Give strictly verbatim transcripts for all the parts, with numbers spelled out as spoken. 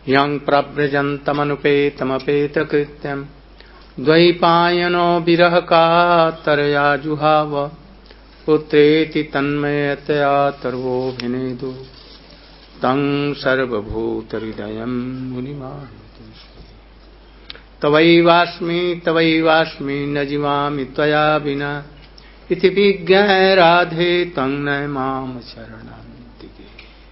Yang prabrajantamanupetamapeeta krityam Dvaipayano virahaka taraya juhava Putreti tanmayataya tarvo bhinedu Tang sarvabhutaridayam munimahiti Tavaivasmi tavaivasmi najivami tvaya vina Iti vigyaya radhe tang naimam sharanam dige.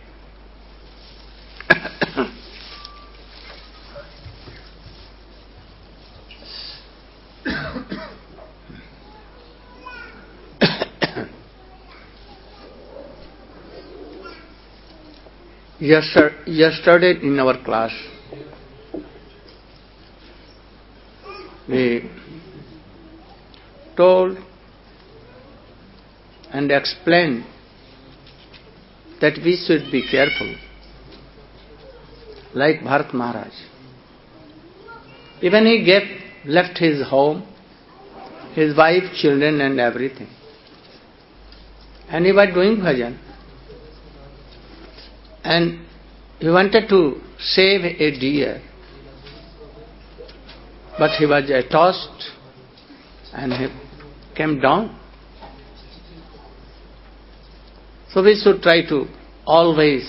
Yesterday in our class, we told and explained that we should be careful, like Bharat Maharaj. Even he gave, left his home, his wife, children and everything. And he was doing bhajan. And he wanted to save a deer. But he was uh, tossed and he came down. So we should try to always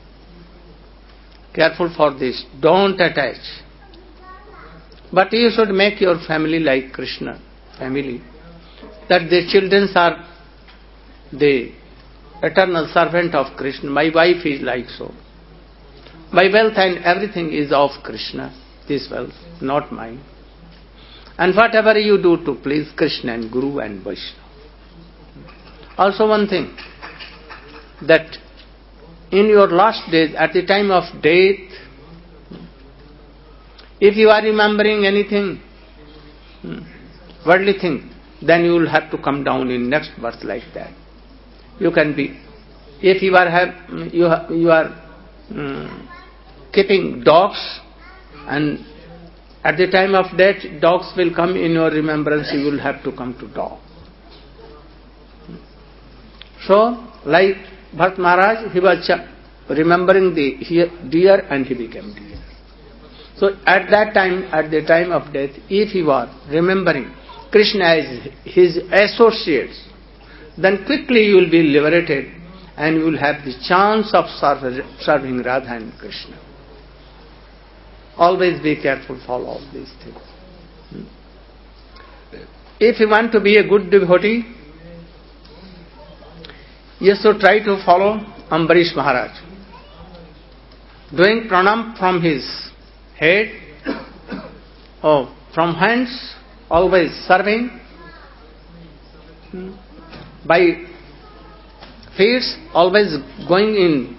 careful for this. Don't attach. But you should make your family like Krishna family. That the children are the eternal servant of Krishna. My wife is like so. My wealth and everything is of Krishna. This wealth, not mine. And whatever you do to please Krishna and Guru and Vaishnava. Also one thing, that in your last days, at the time of death, if you are remembering anything, worldly thing, then you will have to come down in next birth like that. You can be, if you are have, you have, you are um, keeping dogs, and at the time of death, dogs will come in your remembrance. You will have to come to dog. So, like Bharat Maharaj, he was remembering the deer and he became deer. So, at that time, at the time of death, if he was remembering Krishna as his associates, then quickly you will be liberated and you will have the chance of serving Radha and Krishna. Always be careful for all these things. If you want to be a good devotee, you should try to follow Ambarish Maharaj. Doing pranam from his head, oh, from hands, always serving. By feet, always going in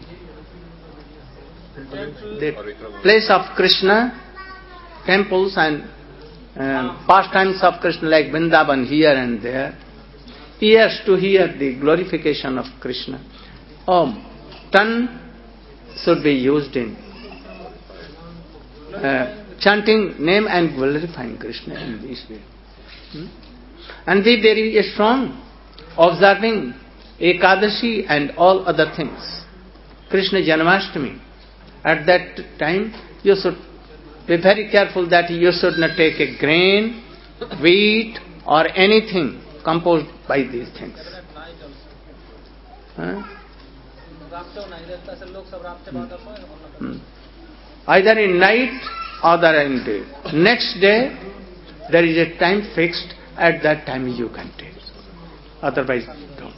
the place of Krishna, temples and um, pastimes of Krishna like Vrindavan here and there. Ears to hear the glorification of Krishna. Oh, tongue should be used in uh, chanting name and glorifying Krishna in this way. Hmm? And be very strong, observing Ekadashi and all other things. Krishna Janmashtami. At that time, you should be very careful that you should not take a grain, wheat or anything composed by these things. Huh? Hmm. Either in night or in day. Next day, there is a time fixed. At that time you can take. Otherwise, don't.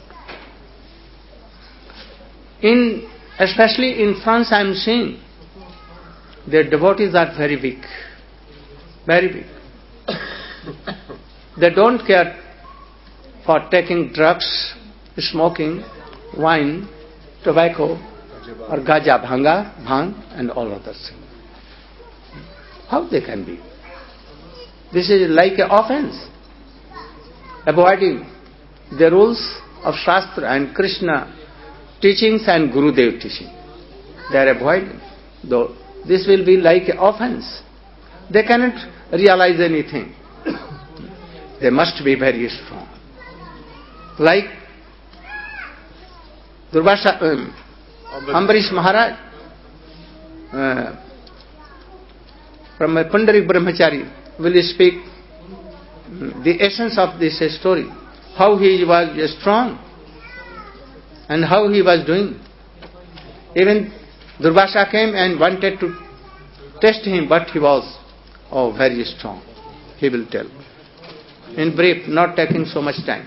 In, especially in France, I am seeing their devotees are very weak. Very weak. They don't care for taking drugs, smoking, wine, tobacco, or gaja, bhanga, bhang, and all other things. How they can be? This is like an offense. Avoiding the rules of Shastra and Krishna teachings and Gurudev teaching. They are avoiding. Though this will be like an offense. They cannot realize anything. They must be very strong. Like Durvasa, um, Ambarish Maharaj, uh, Pundarik Brahmachari will speak the essence of this story, how he was strong and how he was doing. Even Durvasa came and wanted to test him, but he was, oh, very strong. He will tell. In brief, not taking so much time.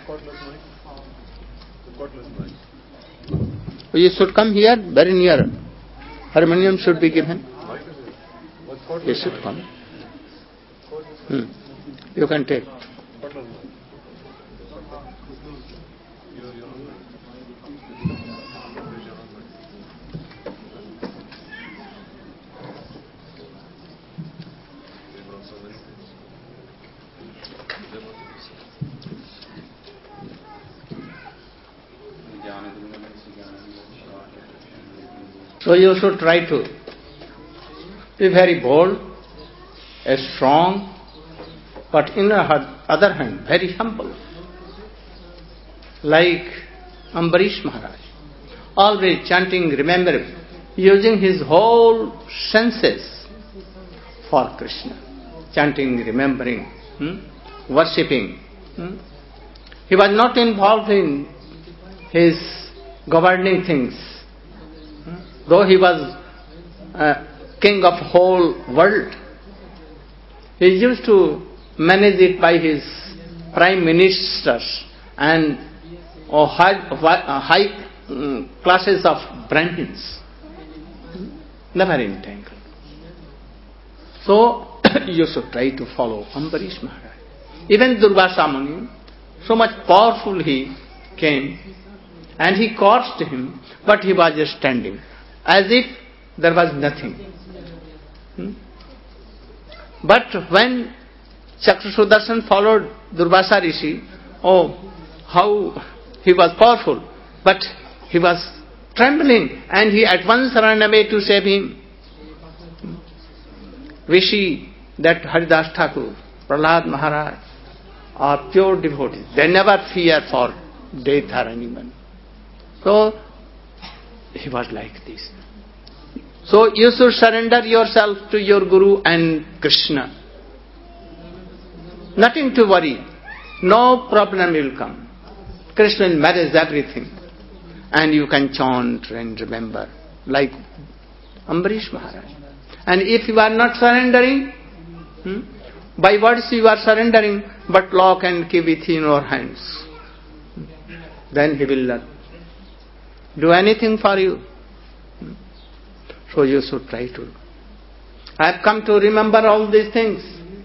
You should come here, very near. Harmonium should be given. You should come. Hmm. You can take. So you should try to be very bold, strong, but in the other hand, very humble. Like Ambarish Maharaj, always chanting, remembering, using his whole senses for Krishna. Chanting, remembering, hmm? worshipping. Hmm? He was not involved in his governing things. Though he was uh, king of whole world, he used to manage it by his prime ministers and or high, uh, high um, classes of Brahmins. Never entangled. So you should try to follow Ambarish Maharaj. Even Durvasa Muni, so much powerful he came, and he cursed him, but he was just standing, as if there was nothing. Hmm? But when Chakra Sudarshan followed Durvasa Rishi, oh, how he was powerful, but he was trembling, and he at once ran away to save him. We see that Haridas Thakur, Prahlad Maharaj are pure devotees. They never fear for death or anyone. So he was like this. So you should surrender yourself to your Guru and Krishna. Nothing to worry. No problem will come. Krishna will manage everything. And you can chant and remember like Ambarish Maharaj. And if you are not surrendering, hmm, by words you are surrendering, but lock and key within your hands, then he will not do anything for you. So you should try to. I have come to remember all these things.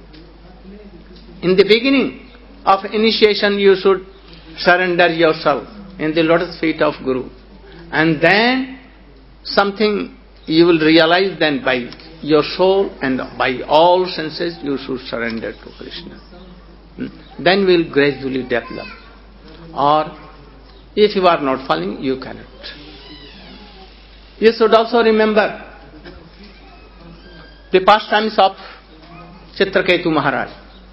In the beginning of initiation, you should surrender yourself in the lotus feet of Guru. And then something you will realize then by your soul and by all senses you should surrender to Krishna. Then will gradually develop. Or if you are not following, you cannot. You should also remember the pastimes of Chitraketu Maharaj.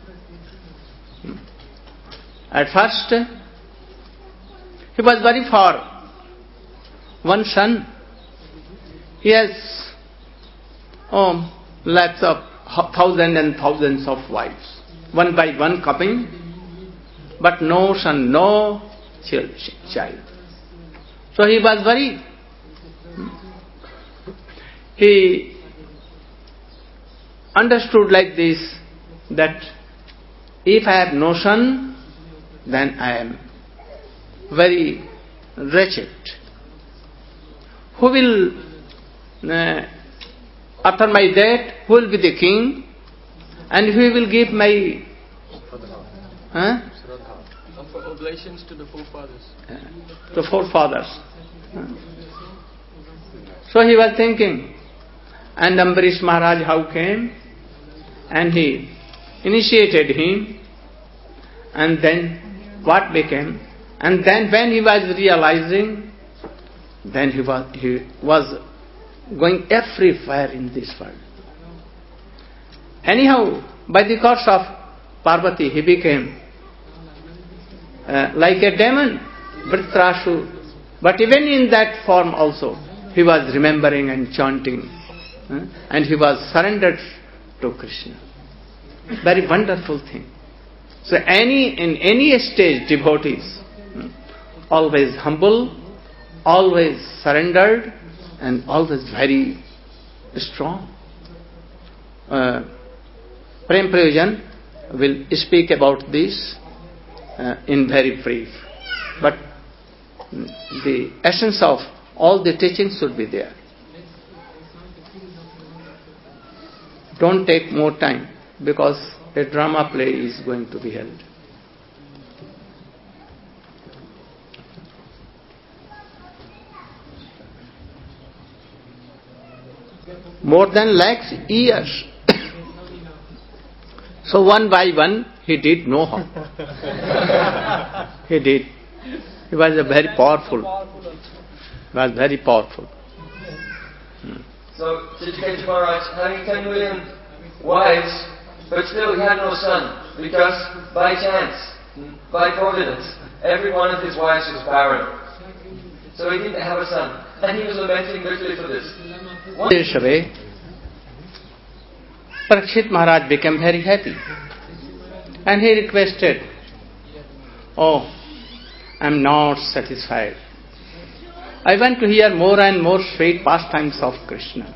At first, he was very far. One son, he has oh, lakhs of thousands and thousands of wives, one by one coming, but no son, no child. So he was very. He understood like this, that if I have no son, then I am very wretched. Who will, uh, after my death, who will be the king? And who will give my huh? Offer oblations to the forefathers. Uh, the forefathers. Uh. So he was thinking. And Ambarish Maharaj how came? And he initiated him. And then what became? And then when he was realizing, then he was, he was going everywhere in this world. Anyhow, by the course of Parvati, he became uh, like a demon, Vritrashu. But even in that form also, he was remembering and chanting. Uh, and he was surrendered to Krishna. Very wonderful thing. So any in any stage, devotees, always humble, always surrendered, and always very strong. Uh, Prem Prayojan will speak about this uh, in very brief. But the essence of all the teachings should be there. Don't take more time, because a drama play is going to be held. More than lakhs years. So one by one he did know how. He did. He was a very powerful. He was very powerful. Hmm. So Chittiketu Maharaj, having ten million wives, but still he had no son, because by chance, by providence, every one of his wives was barren. So he didn't have a son, and he was lamenting bitterly for this. One days away, Parikshit Maharaj became very happy, and he requested, "Oh, I am not satisfied. I want to hear more and more sweet pastimes of Krishna.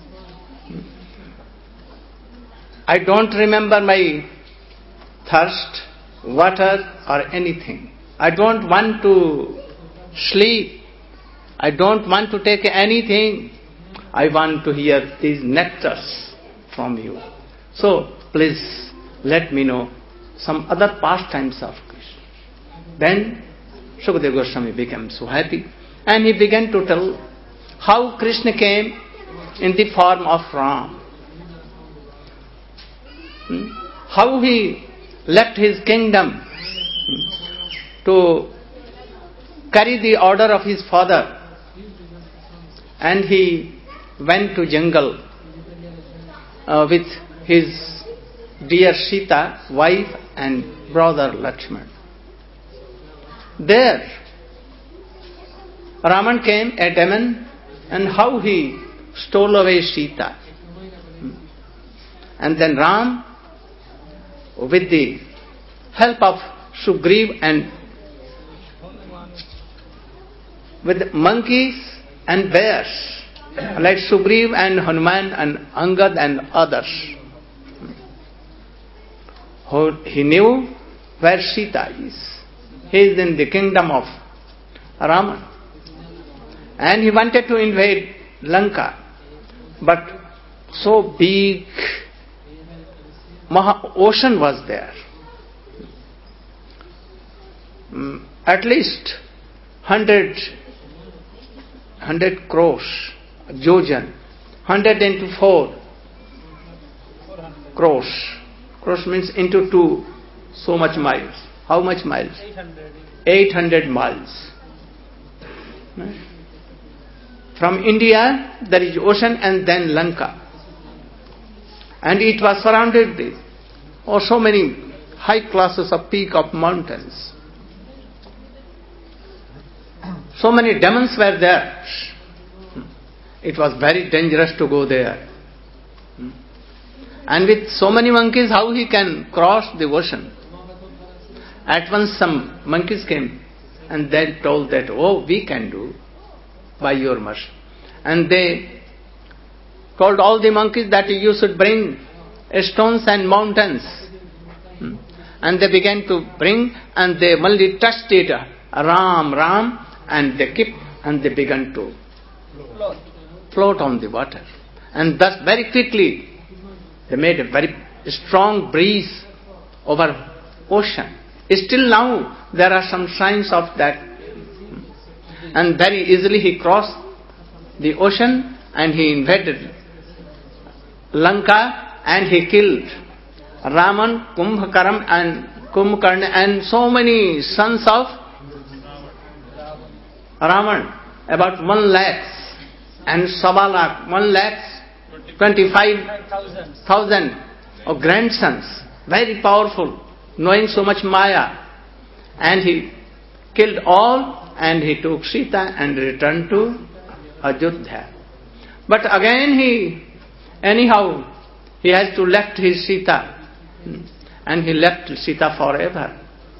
I don't remember my thirst, water or anything. I don't want to sleep. I don't want to take anything. I want to hear these nectars from you. So please let me know some other pastimes of Krishna." Then Shukadeva Goswami became so happy, and he began to tell how Krishna came in the form of Ram. Hmm? How he left his kingdom to carry the order of his father, and he went to jungle uh, with his dear Sita, wife, and brother Lakshman. There Raman came, a demon, and how he stole away Sita. And then Ram, with the help of Sugriv and with monkeys and bears, like Sugriv and Hanuman and Angad and others, he knew where Sita is. He is in the kingdom of Raman. And he wanted to invade Lanka, but so big Maha ocean was there. At least hundred, hundred crores, Jojan, hundred into four crores. Crores means into two, so much miles. How much miles? Eight hundred miles. From India, there is ocean and then Lanka. And it was surrounded with oh, so many high classes of peak of mountains. So many demons were there. It was very dangerous to go there. And with so many monkeys, how he can cross the ocean? At once some monkeys came and they told that, "Oh, we can do by your mercy." And they told all the monkeys that you should bring stones and mountains. And they began to bring, and they only touched it, Ram, Ram, and they kept, and they began to float, float on the water. And thus very quickly they made a very strong breeze over ocean. Still now there are some signs of that. And very easily he crossed the ocean and he invaded Lanka, and he killed Raman, Kumbhakaram and Kumbhakarna and so many sons of Raman, about one lakh, and Sabalak, one lakh twenty-five thousand of grandsons, very powerful, knowing so much Maya. And he killed all, and he took Sita and returned to Ajodhya. But again he, anyhow, He has to left his Sita, and he left Sita forever.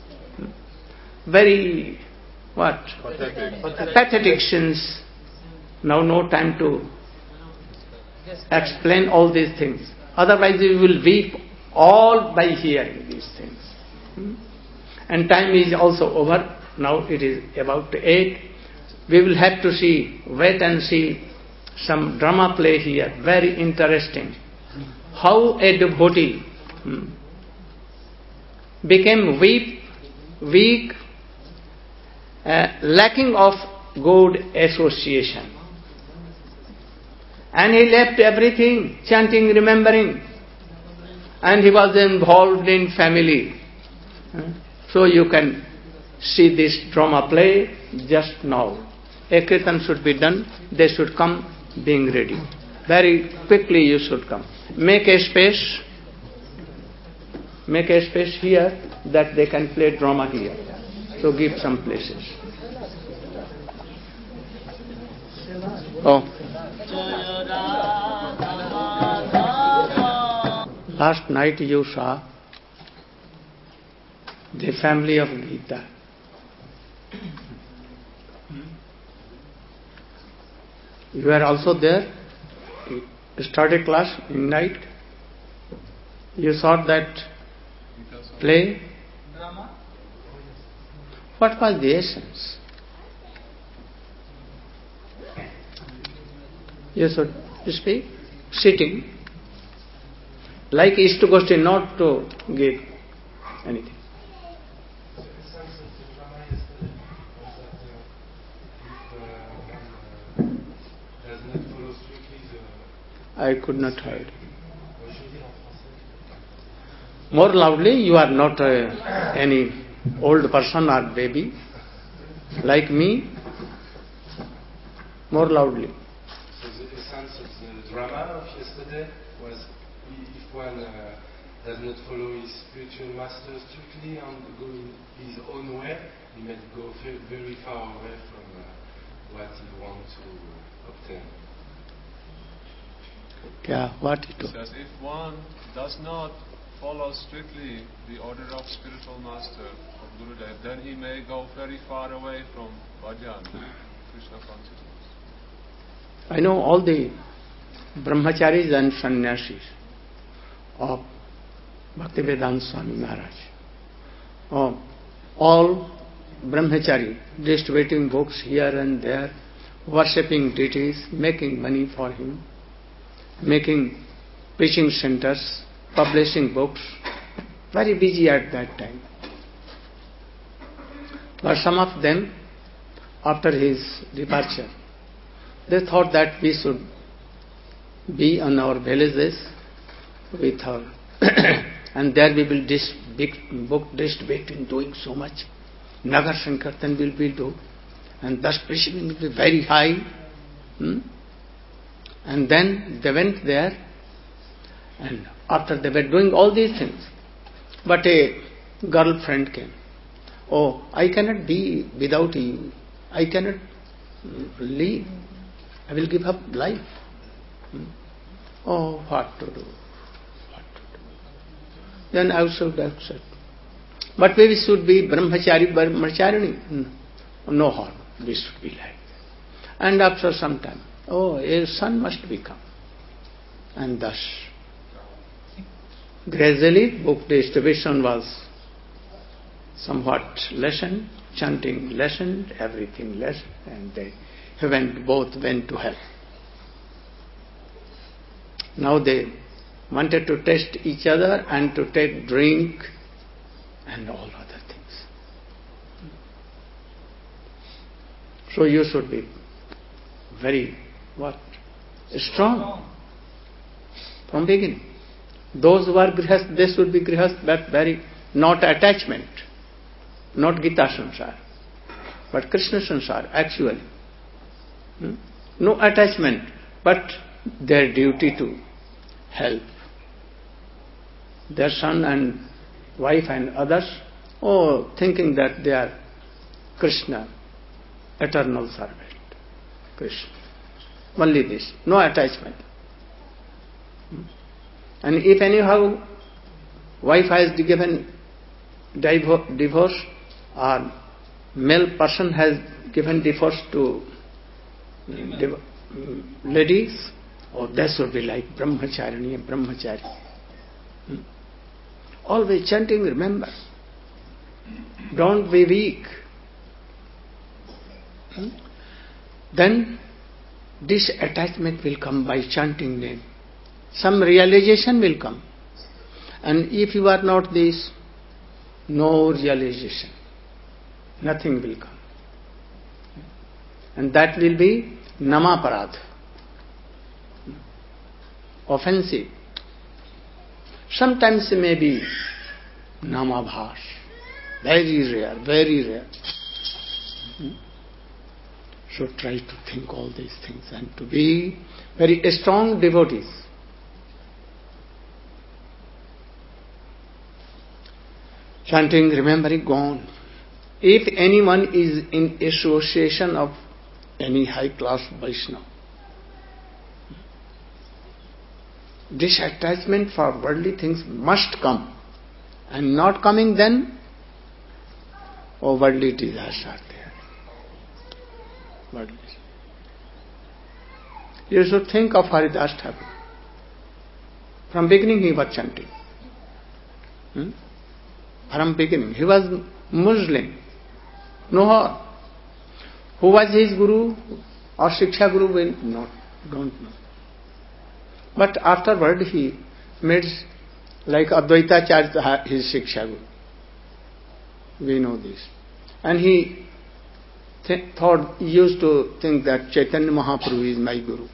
Very, what? Pathetic. Pathetic sins. Now no time to explain all these things. Otherwise we will weep all by hearing these things. And time is also over. Now it is about eight. We will have to see, wait and see some drama play here. Very interesting. How a devotee hmm, became weak, weak, uh, lacking of good association. And he left everything, chanting, remembering. And he was involved in family. So you can see this drama play just now. A kirtan should be done, they should come being ready. Very quickly you should come. Make a space, make a space here that they can play drama here. So give some places. Oh. Last night you saw the family of Gita. You were also there. You started class in night. You saw that play. What was the essence? You should speak sitting. Like Ishtagoshti, not to give anything. I could not hear. More loudly, you are not uh, any old person or baby like me. More loudly. So the essence of the drama of yesterday was if one uh, does not follow his spiritual master strictly and go in his own way, he may go very far away from uh, what he wants to obtain. Yeah, what it It says if one does not follow strictly the order of spiritual master of Gurudev, then he may go very far away from bhajan, Krishna consciousness. I know all the brahmacharis and sannyasis of Bhaktivedanta Swami Maharaj. Oh, all brahmachari distributing books here and there, worshipping deities, making money for him, making preaching centers, publishing books, very busy at that time. But some of them, after his departure, they thought that we should be on our villages with our and there we will dis, big book distributing, doing so much. Nagar Sankirtan will be do, and thus preaching will be very high. Hmm? And then they went there, and after they were doing all these things, but a girlfriend came. Oh, I cannot be without you. I cannot leave. I will give up life. Hmm? Oh, what to do? What to do? Then I should accept. But we should be brahmachari, brahmacharini. No harm. We should be like that. And after some time, oh, a son must become. And thus, gradually, book distribution was somewhat lessened, chanting lessened, everything lessened, and they went, both went to hell. Now they wanted to test each other and to take drink and all other things. So you should be very, what? Strong. From beginning. Those who are grihast, they should be grihast, but very, not attachment. Not Gita Sansar, but Krishna Sansar, actually. Hmm? No attachment, but their duty to help their son and wife and others, oh, thinking that they are Krishna, eternal servant. Krishna. Only this, no attachment. Hmm? And if anyhow wife has given divo- divorce or male person has given divorce to div- ladies, oh, that should be like brahmacharya, brahmachari. Hmm? Always chanting, remember. Don't be weak. Hmm? Then this attachment will come by chanting name. Some realization will come. And if you are not this, no realization. Nothing will come. And that will be namaparad. Offensive. Sometimes it may be namabhas. Very rare, very rare. So try to think all these things and to be very strong devotees. Chanting, remembering, gone. If anyone is in association of any high class Vaishnava, this attachment for worldly things must come. And not coming, then, oh, worldly desires are there. Worldly. You should think of Haridas Thakur. From beginning he was chanting. Hmm? From beginning. He was Muslim. No harm. Who was his guru or Shiksha guru? We not, don't know. But afterward he made like Advaita Acharya his Shiksha guru. We know this. And he th- thought, used to think that Chaitanya Mahaprabhu is my guru.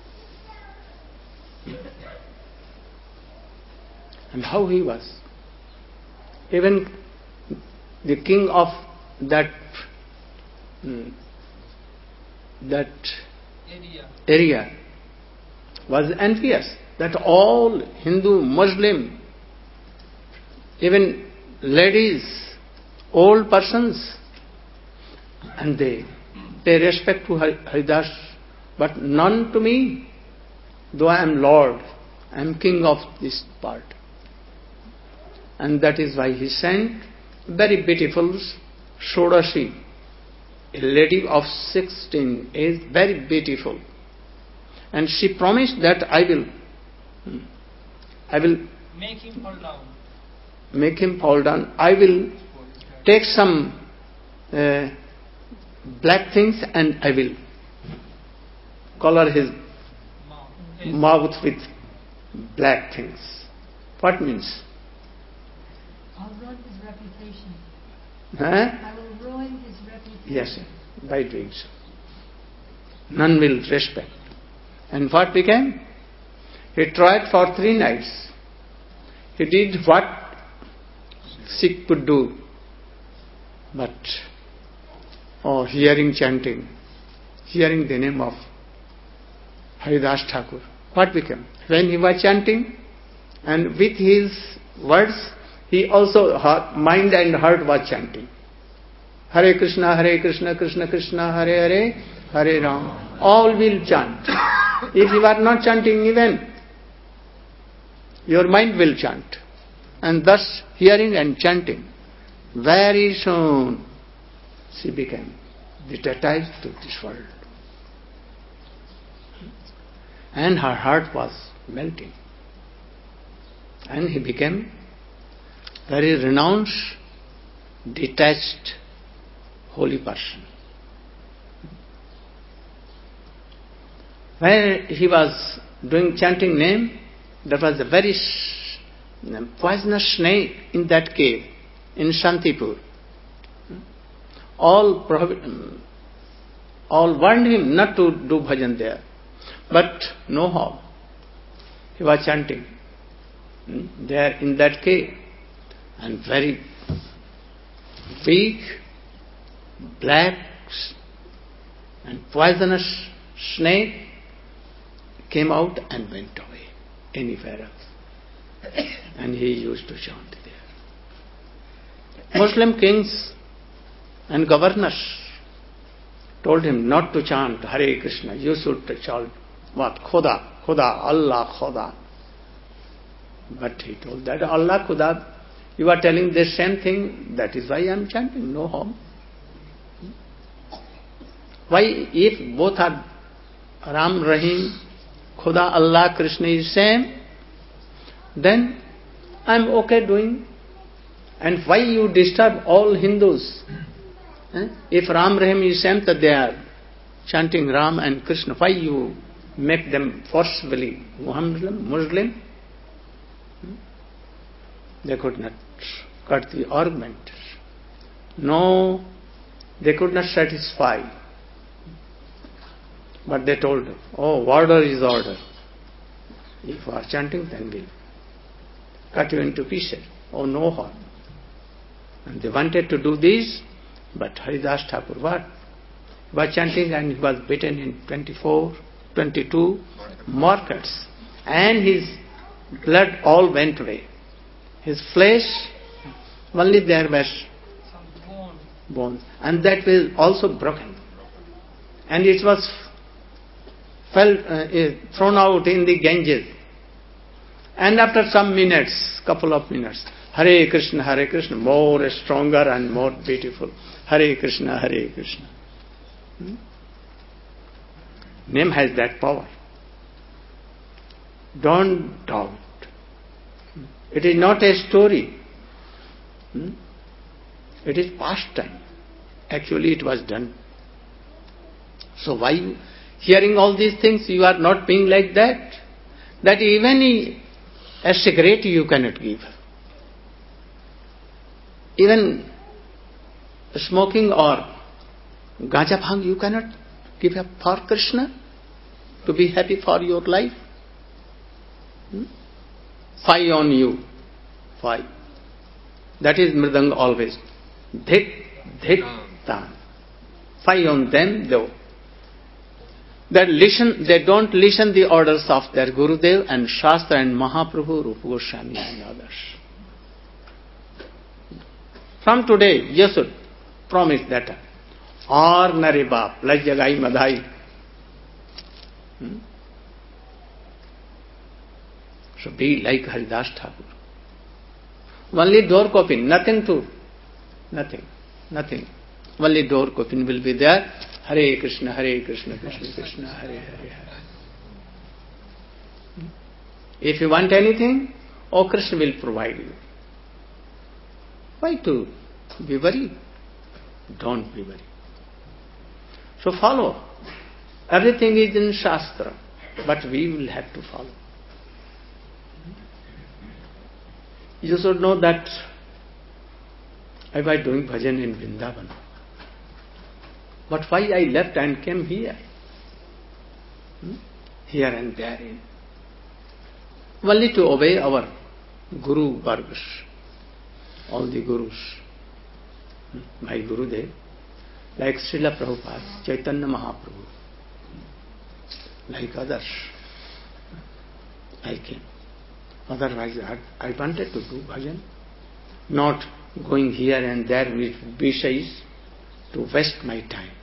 And how he was. Even the king of that that area. area was envious that all Hindu, Muslim, even ladies, old persons, and they pay respect to Haridas, but none to me, though I am Lord, I am king of this part. And that is why he sent very beautiful Shodashi, a lady of sixteen age, very beautiful. And she promised that I will, I will make him fall down. Make him fall down. I will take some uh, black things and I will color his mouth with black things. What means? I'll ruin his reputation. Huh? I will ruin his reputation. Yes, by doing so. None will respect. And what became? He tried for three nights. He did what Sikh could do. But, oh, hearing chanting, hearing the name of Haridas Thakur, what became? When he was chanting, and with his words, he also, mind and heart was chanting. Hare Krishna, Hare Krishna, Krishna Krishna, Hare Hare, Hare Ram. All will chant. If you are not chanting even, your mind will chant. And thus, hearing and chanting, very soon, she became detached to this world. And her heart was melting. And he became very renounced, detached, holy person. Where he was doing chanting name, there was a very poisonous snake in that cave, in Shantipur. All, prohibit, all warned him not to do bhajan there. But no how. He was chanting there in that cave. And very big, black and poisonous snake came out and went away anywhere else. And he used to chant there. Muslim kings and governors told him not to chant Hare Krishna. You should chant what? Khuda, Khuda, Allah, Khuda. But he told that Allah Khuda, you are telling the same thing, that is why I am chanting, no harm. Why, if both are Ram, Rahim, Khuda, Allah, Krishna is same, then I am okay doing. And why you disturb all Hindus? Eh? If Ram, Rahim is same, that they are chanting Ram and Krishna, why you make them forcibly Muslim? Muslim? Hmm? They could not cut the argument. No, they could not satisfy. But they told, oh, order is order. If you are chanting, then we'll cut you into pieces. Oh, no harm. And they wanted to do this, but Haridas Thakur, what? He was chanting and he was beaten in twenty-four, twenty-two markets. And his blood all went away. His flesh, only there was bones. And that was also broken. And it was fell, uh, thrown out in the Ganges. And after some minutes, couple of minutes, Hare Krishna, Hare Krishna, more stronger and more beautiful. Hare Krishna, Hare Krishna. Hmm? Name has that power. Don't doubt. It is not a story. Hmm? It is past time. Actually it was done. So why you, hearing all these things, you are not being like that? That even a cigarette you cannot give. Even smoking or gaja bhang you cannot give up for Krishna to be happy for your life. Hmm? Five on you. Five. That is mridanga always. Dhik, dhik, tan. Five on them, though. They listen, they don't listen the orders of their Gurudev and Shastra and Mahaprabhu, Rupa Goswami and others. From today, you should promise that. Or nare baap, like jagai madhai. Hmm? So be like Haridas Thakur. Only door coping, nothing to, nothing, nothing. Only door coping will be there. Hare Krishna, Hare Krishna, Krishna Krishna, Hare Hare Hare. Hmm? If you want anything, oh Krishna will provide you. Why to be worried? Don't be worried. So follow. Everything is in Shastra, but we will have to follow. You should know that I was doing bhajan in Vrindavan. But why I left and came here? Hmm? Here and there. Only to obey our Guru Vargas. All the Gurus. My Gurudev. Like Srila Prabhupada, Chaitanya Mahaprabhu. Like others. I came. Otherwise, I, I wanted to do bhajan, not going here and there with Vishais to waste my time.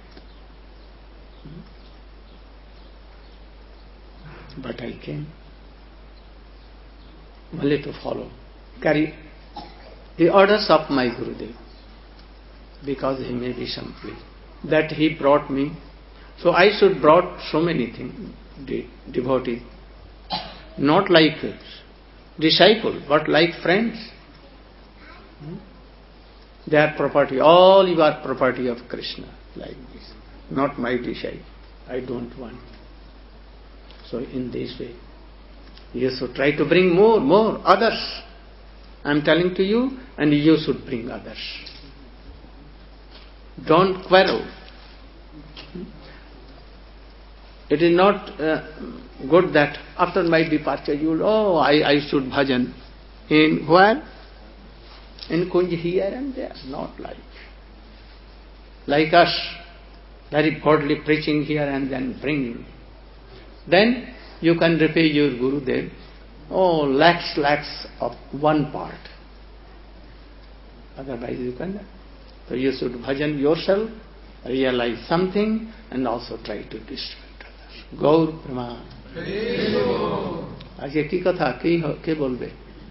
But I came only to follow, carry the orders of my Gurudev, because he may be simply that he brought me. So I should brought so many things, the devotees, not like disciple, but like friends. Hmm? They are property, all you are property of Krishna, like this. Not my disciple. I don't want. So in this way, you should try to bring more, more, others. I am telling to you, and you should bring others. Don't quarrel. It is not uh, good that after my departure you will, oh, I, I should bhajan. In where? In Kunj here and there. Not like. Like us, very godly preaching here and then bringing. Then you can repay your Gurudev, oh, lakhs, lakhs of one part. Otherwise you cannot. So you should bhajan yourself, realize something, and also try to distribute. Gour প্রমাণ আজকে কি কথা কি কি বলবে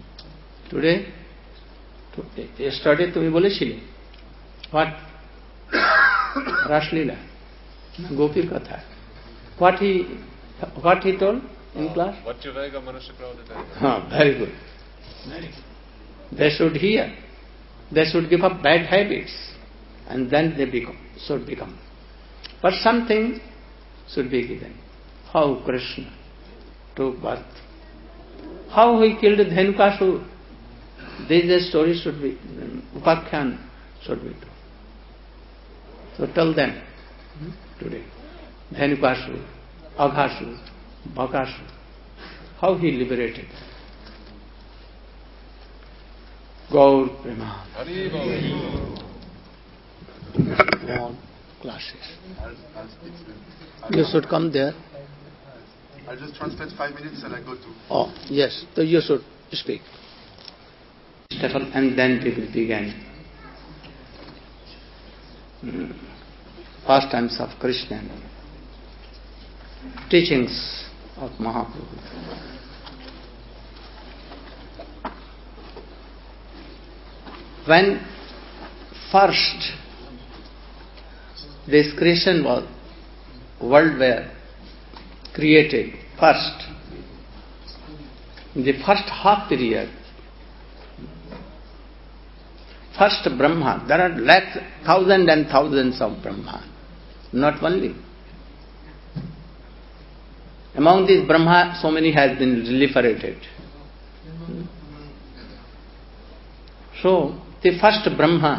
Today, yesterday তুমি বলেছিলে what Raslila, Gopir Katha. What he what he told in Uh, class? Vachavega Manushakrauda. Ah, very good. Very good. They should hear. They should give up bad habits, and then they become should become. But something should be given. How Krishna took birth. How he killed Dhenukasur. These stories should be, Upakhyan should be told. So tell them hmm, today. Dhenukasur, Aghasur, Bhakasur. How he liberated. Gaur Prema. All classes. I'll, I'll speak then. You should come there. I'll just translate five minutes and I go to. Oh, yes. So you should speak. Stefan, and then we will begin. Hmm. Pastimes of Krishna. Teachings of Mahaprabhu. When first this creation was, world were created, first, in the first half period, first Brahma, there are lakhs, thousands and thousands of Brahma, not only. Among these Brahma, so many has been proliferated. So, the first Brahma,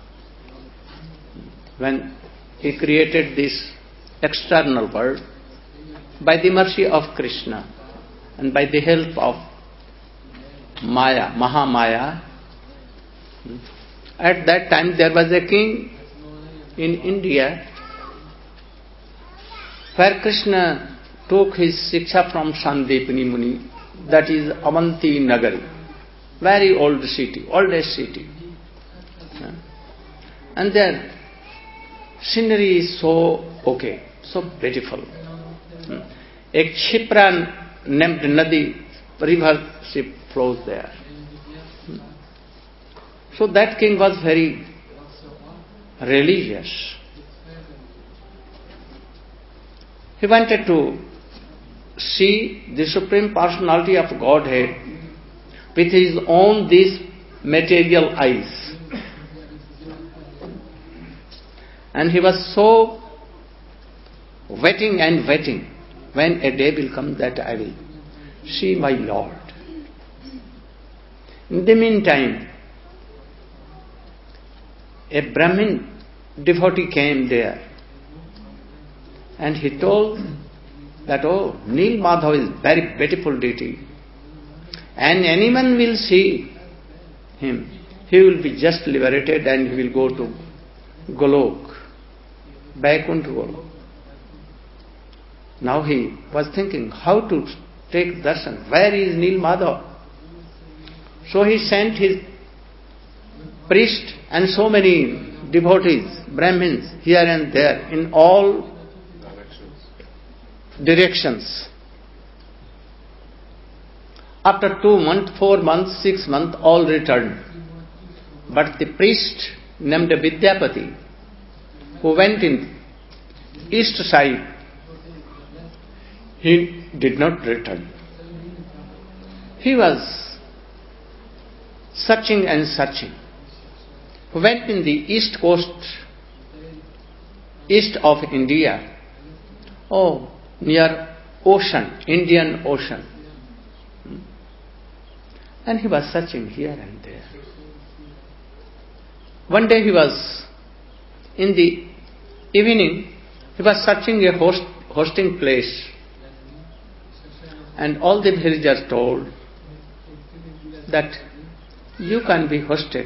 when he created this external world, by the mercy of Krishna and by the help of Maya, Mahamaya, at that time there was a king in India where Krishna took his Shiksha from Sandipani Muni, that is Avanti Nagari, very old city, oldest city. And their scenery is so okay, so beautiful. A Kshipra named Nadi, river she flows there. So that king was very religious. He wanted to see the Supreme Personality of Godhead with his own these material eyes. And he was so waiting and waiting when a day will come that I will see my Lord. In the meantime, a Brahmin devotee came there and he told that, oh, Nil Madhav is very beautiful deity, and anyone will see him, he will be just liberated and he will go to Golok, Vaikuntha Golok. Now he was thinking how to take darshan. Where is Nil Madhav? So he sent his priest and so many devotees, Brahmins, here and there, in all directions. After two months, four months, six months, all returned. But the priest named Vidyapati, who went in east side, he did not return. He was searching and searching. He went in the east coast, east of India, oh, near ocean, Indian Ocean. And he was searching here and there. One day he was, in the evening, he was searching a host, hosting place. And all the villagers told that you can be hosted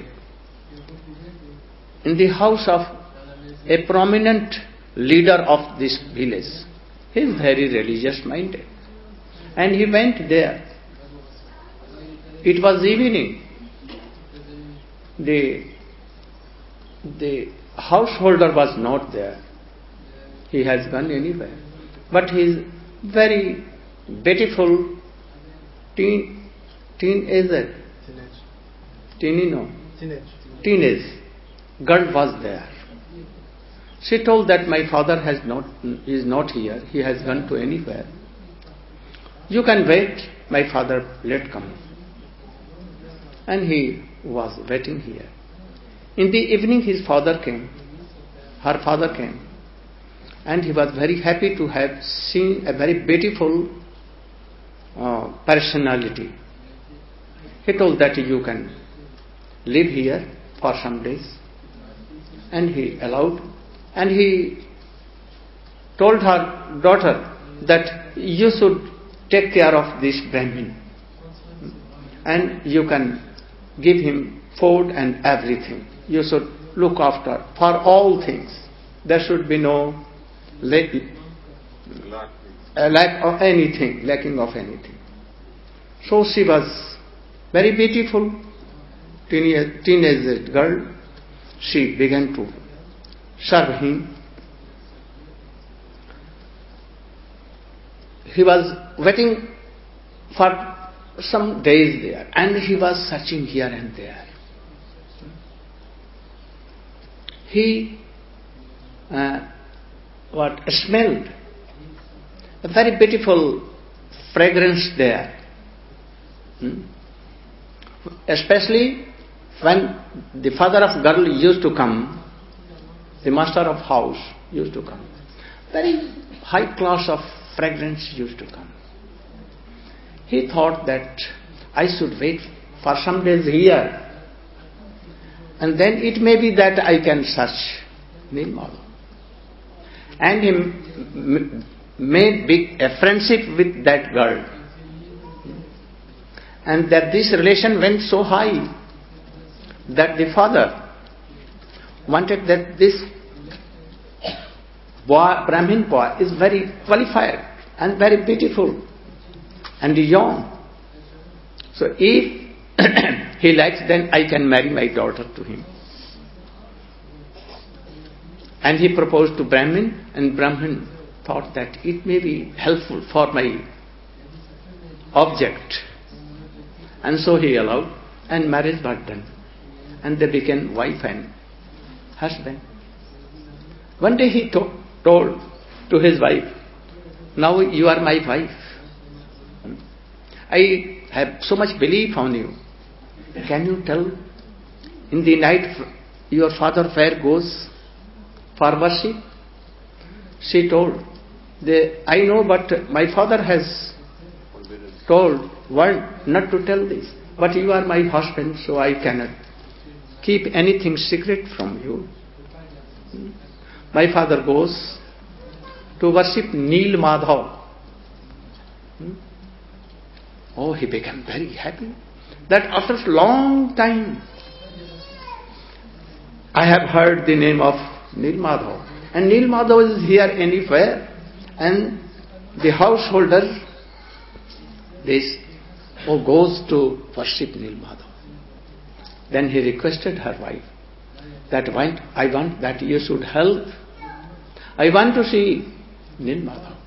in the house of a prominent leader of this village. He is very religious minded. And he went there. It was evening. The, the householder was not there. He has gone anywhere. But he is very beautiful teen, teenager, teeny no, Teenage. teenage girl was there. She told that my father has not is not here. He has gone to anywhere. You can wait. My father let come. And he was waiting here. In the evening, his father came. Her father came. And he was very happy to have seen a very beautiful uh, personality. He told that you can live here for some days. And he allowed. And he told her daughter that you should take care of this Brahmin. And you can give him food and everything. You should look after for all things. There should be no lack, lack of anything, lacking of anything. So she was very beautiful teenage, teenage girl. She began to serve him. He was waiting for some days there, and he was searching here and there. He uh, what smelled a very beautiful fragrance there, hmm? Especially when the father of girl used to come, the master of house used to come. Very high class of fragrance used to come. He thought that I should wait for some days here, and then it may be that I can search Nilmadhav. And he m- made big a friendship with that girl. And that this relation went so high that the father wanted that this boy, Brahmin boy is very qualified and very beautiful and young. So if he likes, then I can marry my daughter to him. And he proposed to Brahmin, and Brahmin thought that it may be helpful for my object. And so he allowed, and marriage was done. And they became wife and husband. One day he to- told to his wife, now you are my wife. I have so much belief on you. Can you tell in the night your father where goes for worship? She told, they, I know, but my father has told word not to tell this. But you are my husband, so I cannot keep anything secret from you. My father goes to worship Nilmadhav. Oh, he became very happy that after a long time I have heard the name of Nilmadhav. And Nilmadhav is here anywhere. And the householder this oh, goes to worship Nilmadhav. Then he requested her wife that I want that you should help. I want to see Nilmadhav.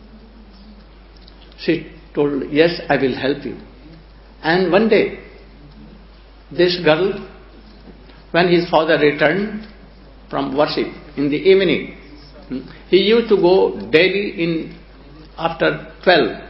She told, yes, I will help you. And one day, this girl, when his father returned from worship in the evening, he used to go daily in after twelve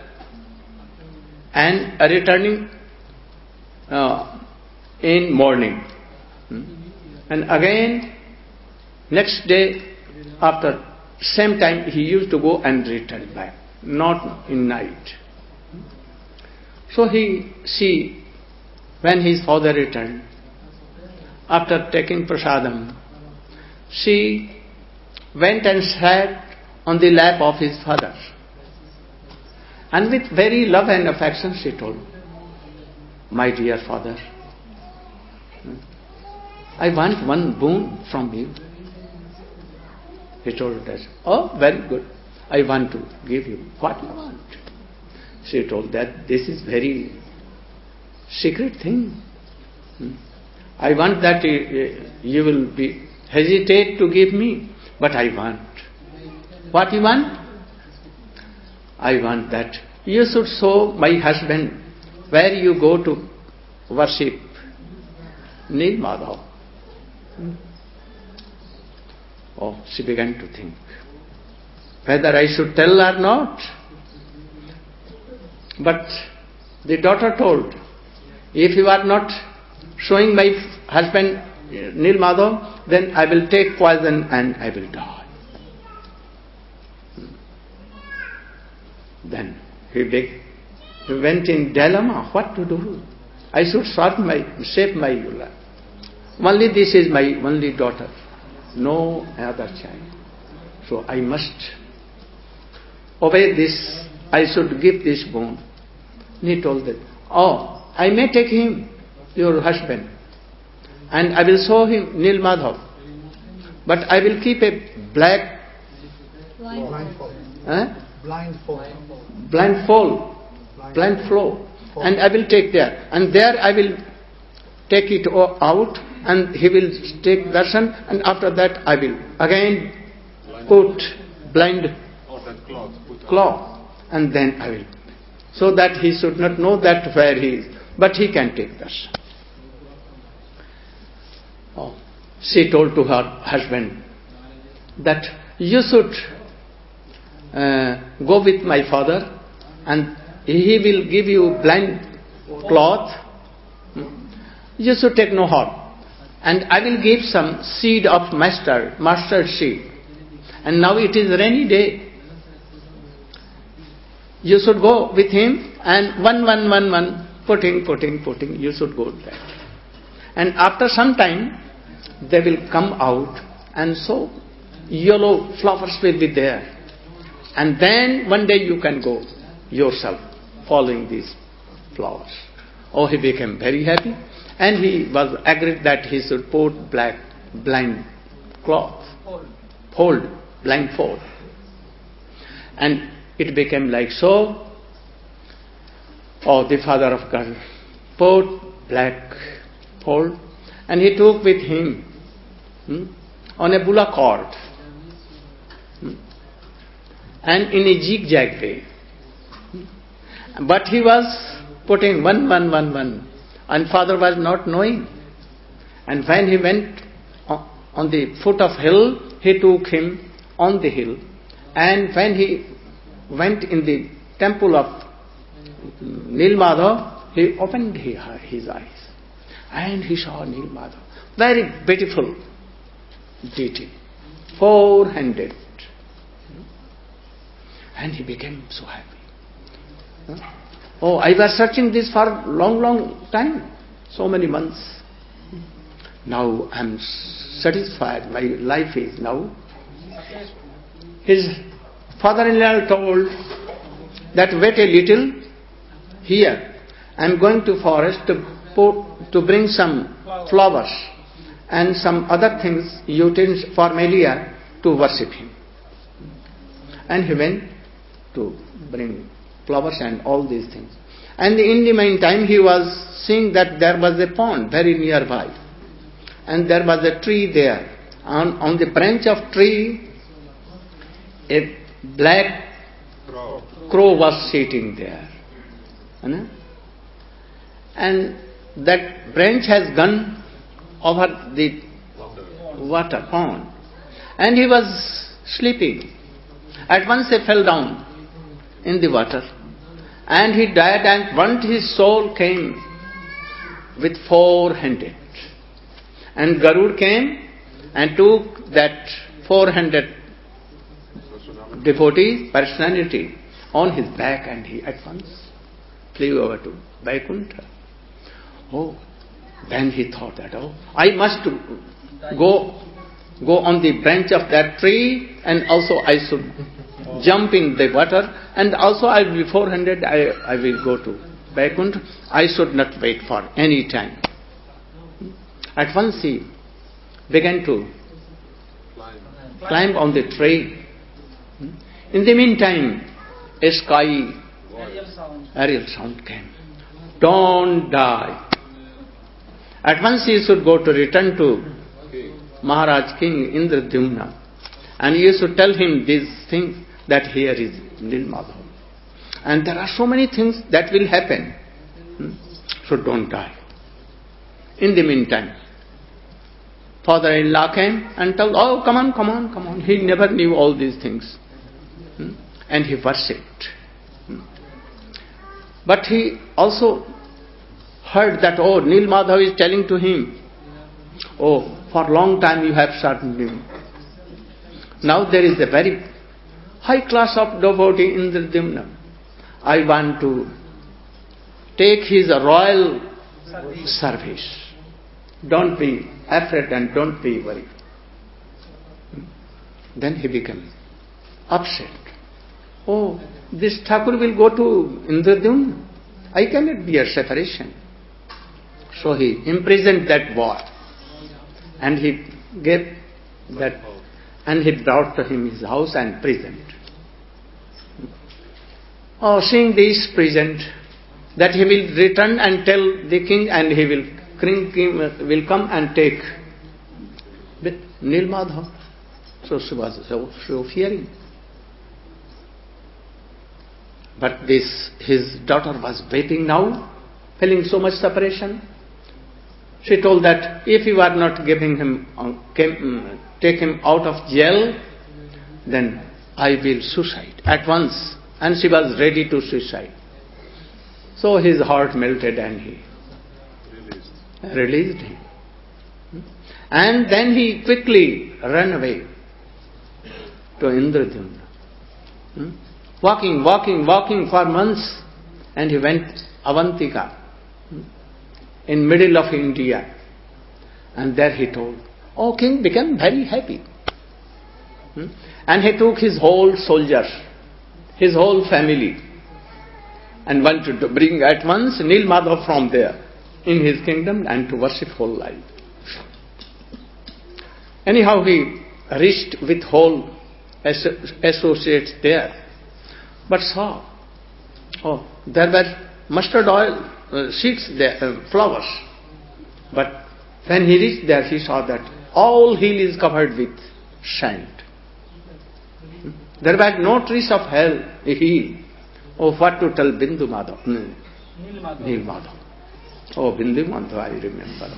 and returning uh, in morning. And again, next day, after same time, he used to go and return back, not in night. So he, she, when his father returned, after taking prasadam, she went and sat on the lap of his father. And with very love and affection she told, my dear father, I want one boon from you. He told us, oh, very good. I want to give you what you want. She told that this is very secret thing. I want that you will be hesitate to give me, but I want. What you want? I want that you should show my husband where you go to worship Nil Madhav. Hmm. Oh, she began to think whether I should tell or not. But the daughter told, if you are not showing my husband Nil Madhav, then I will take poison and I will die. Then he, be, he went in dilemma, what to do? I should sort my, shape my life. Only this is my only daughter, no other child. So I must obey this, I should give this bone. And he told them, oh, I may take him, your husband, and I will show him Nil Madhav, but I will keep a black Blindfold. eh? Blindfold. blindfold, blindfold, and I will take there, and there I will take it out, and he will take darshan, and after that I will again put blind cloth, and then I will, so that he should not know that where he is, but he can take darshan. Oh, she told to her husband that you should uh, go with my father, and he will give you blind cloth. You should take no harm, and I will give some seed of mustard, mustard seed. And now it is rainy day. You should go with him, and one, one, one, one, putting, putting, putting. You should go there. And after some time, they will come out, and so yellow flowers will be there. And then one day you can go yourself, following these flowers. Oh, he became very happy, and he was agreed that he should put black blind cloth, fold, blindfold. And it became like so. Oh, the father of God put black fold, and he took with him hmm, on a bulla cord, hmm, and in a zigzag way. But he was putting one, one, one, one, and father was not knowing. And when he went on the foot of hill, he took him on the hill, and when he went in the temple of Nil Madhav, he opened his eyes, and he saw Nil Madhav, very beautiful deity, four-handed, and he became so happy. Oh, I was searching this for long, long time, so many months. Now I am satisfied. My life is now. His father-in-law told that wait a little. Here, I am going to forest to put, to bring some flowers and some other things, utensils, formalia to worship him. And he went to bring flowers and all these things. And in the meantime, he was seeing that there was a pond very nearby, and there was a tree there. On, on the branch of tree, a black crow, crow was sitting there. And that branch has gone over the water pond, and he was sleeping. At once he fell down in the water, and he died, and once his soul came with four-handed. And Garud came and took that four-handed devotee personality on his back, and he at once flew over to Vaikuntha. Oh, then he thought that, oh, I must go go on the branch of that tree, and also I should jump in the water, and also I will be four-handed, I, I will go to Vaikuntha. I should not wait for any time. At once he began to climb, climb on the tree. In the meantime, a sky aerial sound came. Don't die. At once he should go to return to Maharaj King Indradyumna, and you should tell him these things, that here is Nil Madhav. And there are so many things that will happen. Hmm? So don't die. In the meantime, father-in-law came and told, oh, come on, come on, come on. He never knew all these things. Hmm? And he worshipped. Hmm? But he also heard that, oh, Nil Madhav is telling to him, oh, for a long time you have served me. Now there is a very high class of devotee in the Indradumna. I want to take his royal service. service. Don't be afraid and don't be worried. Then he became upset. Oh, this Thakur will go to Indradumna. I cannot bear separation. So he imprisoned that boy. And he gave that, and he brought to him his house and present. Oh, seeing this present, that he will return and tell the king, and he will king will come and take Nil Madhav. So she was so, so fearing. But this, his daughter was weeping now, feeling so much separation. She told that if you are not giving him, uh, came, take him out of jail, then I will suicide at once. And she was ready to suicide. So his heart melted and he released, released him. And then he quickly ran away to Indradumna. Hmm? Walking, walking, walking for months. And he went Avantika, hmm? in middle of India. And there he told, oh, king became very happy. Hmm? And he took his whole soldiers, his whole family, and wanted to bring at once Nil Madhav from there in his kingdom and to worship whole life. Anyhow, he reached with whole associates there, but saw, oh, there were mustard oil uh, seeds there, uh, flowers. But when he reached there, he saw that all hill is covered with sand. There were no trees of hell, a hill. Oh, what to tell Bindu Madhav? No. Nil Madhav. Oh, Bindu Madhav, I remember.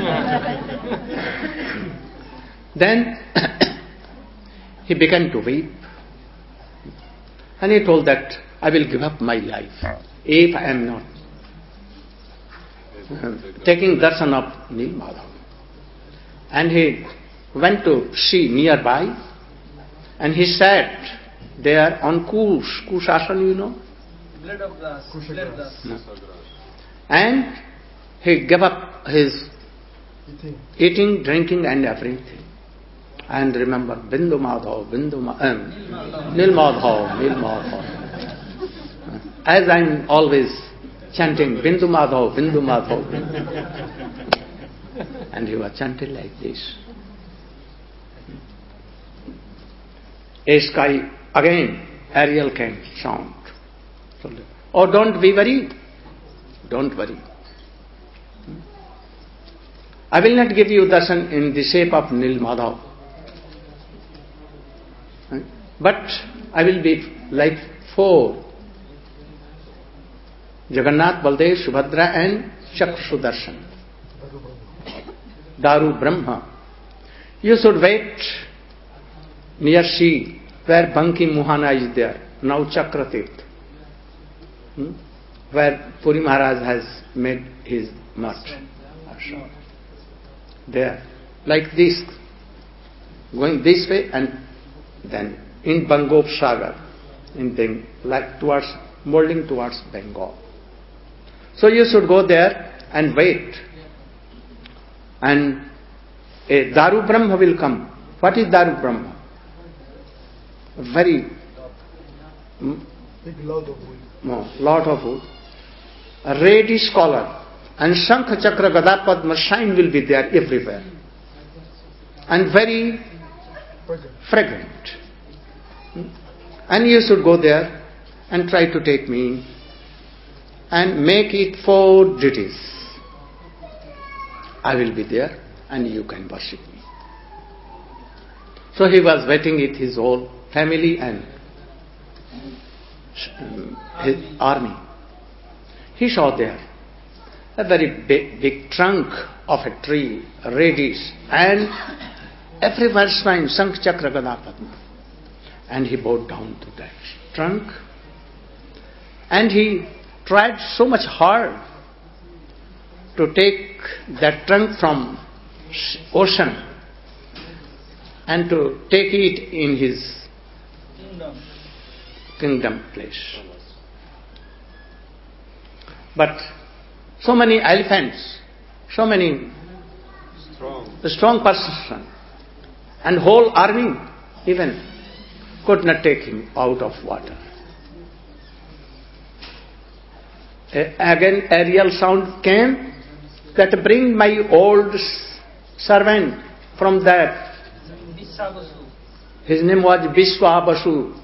Then he began to weep. And he told that, I will give up my life if I am not uh, taking darshan of Nil Madhav. And he went to sea nearby. And he sat there on Kush, Kushasana, you know? Blade of grass. Blade grass. No. And he gave up his Eating. eating, drinking and everything. And remember, Bindu Madhav, Bindu Madhav, um, Nil Madhav, Nil Madhav. As I'm always chanting, Bindu Madhav, Bindu Madhav. And he was chanting like this. A sky, again, Ariel came, sound. Oh, don't be worried. Don't worry. I will not give you darshan in the shape of Nil Madhav. But I will be like four. Jagannath, Baldev, Subhadra and Chakshudarshan. Daru Brahma. You should wait near sea where Banki Mohana is there. Now Chakratit. Hmm? Where Puri Maharaj has made his mutt. There. Like this. Going this way and then in Bangop Sagar. In the, like towards, molding towards Bengal. So you should go there and wait. And a Daru Brahma will come. What is Daru Brahma? A very Big load of wood. no, lot of wood. A reddish color. And Shankha Chakra Gada Padma sign will be there everywhere. And very Fragrant. fragrant. Hmm? And you should go there and try to take me and make it four duties. I will be there and you can worship me. So he was waiting with his whole family and um, his army. He saw there a very big, big trunk of a tree, reddish, and everywhere shine Shankh Chakra Gada Padma. And he bowed down to that trunk, and he tried so much hard to take that trunk from ocean and to take it in his Kingdom. kingdom place. But so many elephants, so many Strong. strong person, and whole army even could not take him out of water. A- Again a real sound came that bring my old s- servant from that. Vishabasu. His name was Vishwabasu.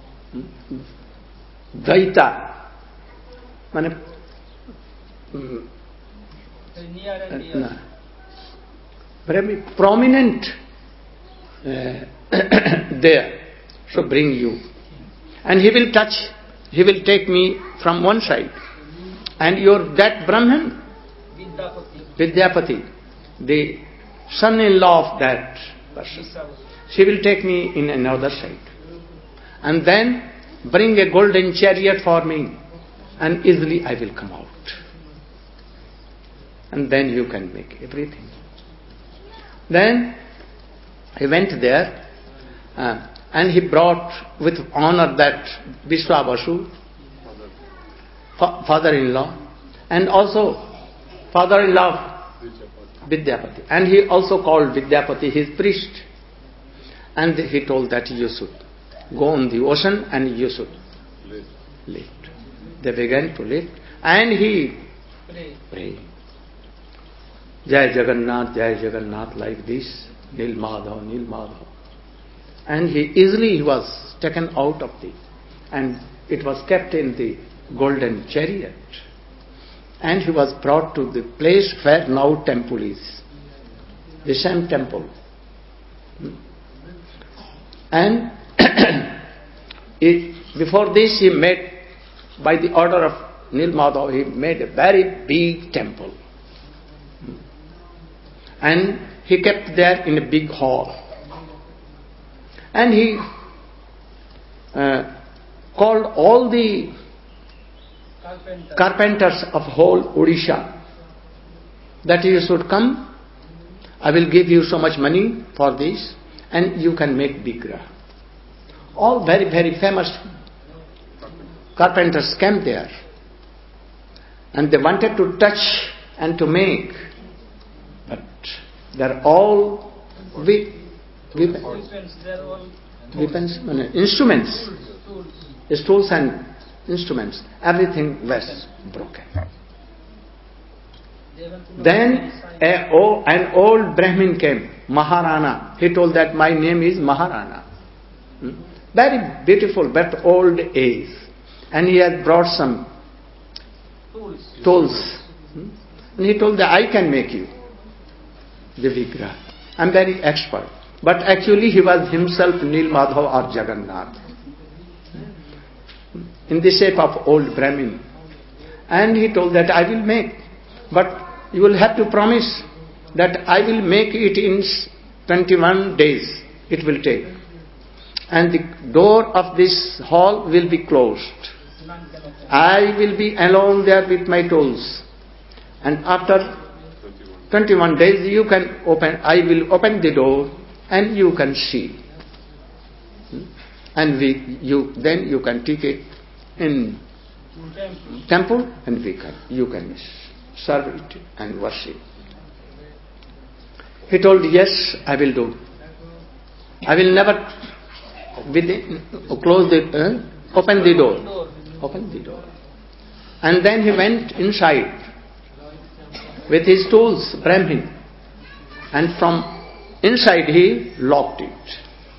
Daita. Mane, mm, Very near and dear. no. Very prominent uh, there. So bring you. And he will touch, he will take me from one side. And your that Brahman, Vidyapati. Vidyapati, the son-in-law of that person, Vishabasu. she will take me in another side. And then bring a golden chariot for me, and easily I will come out. And then you can make everything. Then he went there, uh, and he brought with honor that Vishwabasu, fa- father-in-law, and also father-in-law Vidyapati. And he also called Vidyapati his priest. And he told that you should go on the ocean and you should lift. They began to lift, and he Pray. prayed. Jai Jagannath, Jai Jagannath, like this, Nil Madhav, Nil Madhav. And he easily he was taken out of the, and it was kept in the golden chariot. And he was brought to the place where now temple is, the same temple. And it, before this he made, by the order of Nil Madhav, he made a very big temple. And he kept there in a big hall. And he uh, called all the Carpenter. carpenters of whole Odisha that you should come. I will give you so much money for this, and you can make Vigraha. All very, very famous carpenters came there, and they wanted to touch and to make, but they're all we, we, Weapons, they are all weapons, no, no, instruments, tools. tools and instruments, everything was broken. They want to know Then any sign. a, oh, an old Brahmin came, Maharana. He told that my name is Maharana. Hmm? Very beautiful but old age. And he had brought some Tools. tools. Hmm? And he told that I can make you the Vigraha. I'm very expert. But actually he was himself Nil Madhav or Jagannath, in the shape of old Brahmin. And he told that I will make, but you will have to promise that I will make it in twenty-one days it will take. And the door of this hall will be closed. None can open. I will be alone there with my tools. And after twenty-one days you can open, I will open the door and you can see. Hmm? And we, you, then you can take it in Temple. temple and we can, you can serve it and worship. He told, yes, I will do. I will never within, close the, uh, open the door. Door. Open the door. And then he went inside with his tools, Brahmin. And from inside he locked it.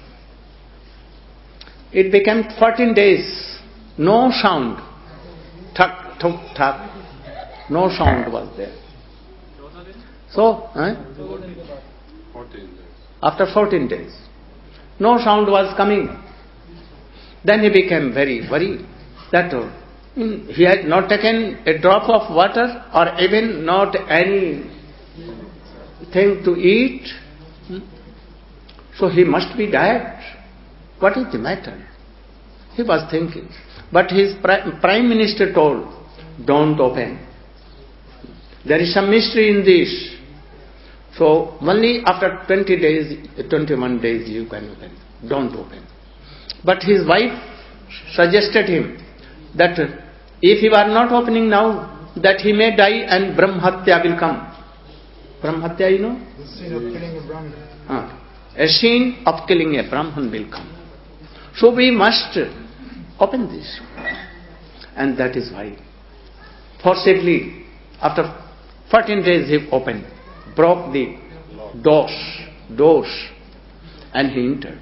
It became fourteen days. No sound. Thuk, thuk, thuk. No sound was there. So, eh? fourteen days. after fourteen days, no sound was coming. Then he became very worried that uh, In- He had not taken a drop of water or even not any thing to eat. Hmm? So he must be dead. What is the matter? He was thinking. But his pri- prime minister told, don't open. There is some mystery in this. So only after twenty days, twenty-one days you can open. Don't open. But his wife suggested him that if he were not opening now, that he may die and Brahmatya will come. Brahmatya, you know? The sin of killing a Brahmin. Ah, a sin of killing a Brahman will come. So we must open this. And that is why, forcibly, after fourteen days he opened, broke the doors, doors, and he entered.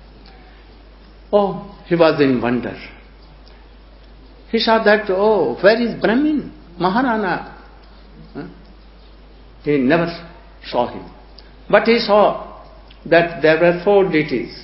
Oh, he was in wonder. He saw that, oh, where is Brahmin, Maharana? Huh? He never saw him. But he saw that there were four deities.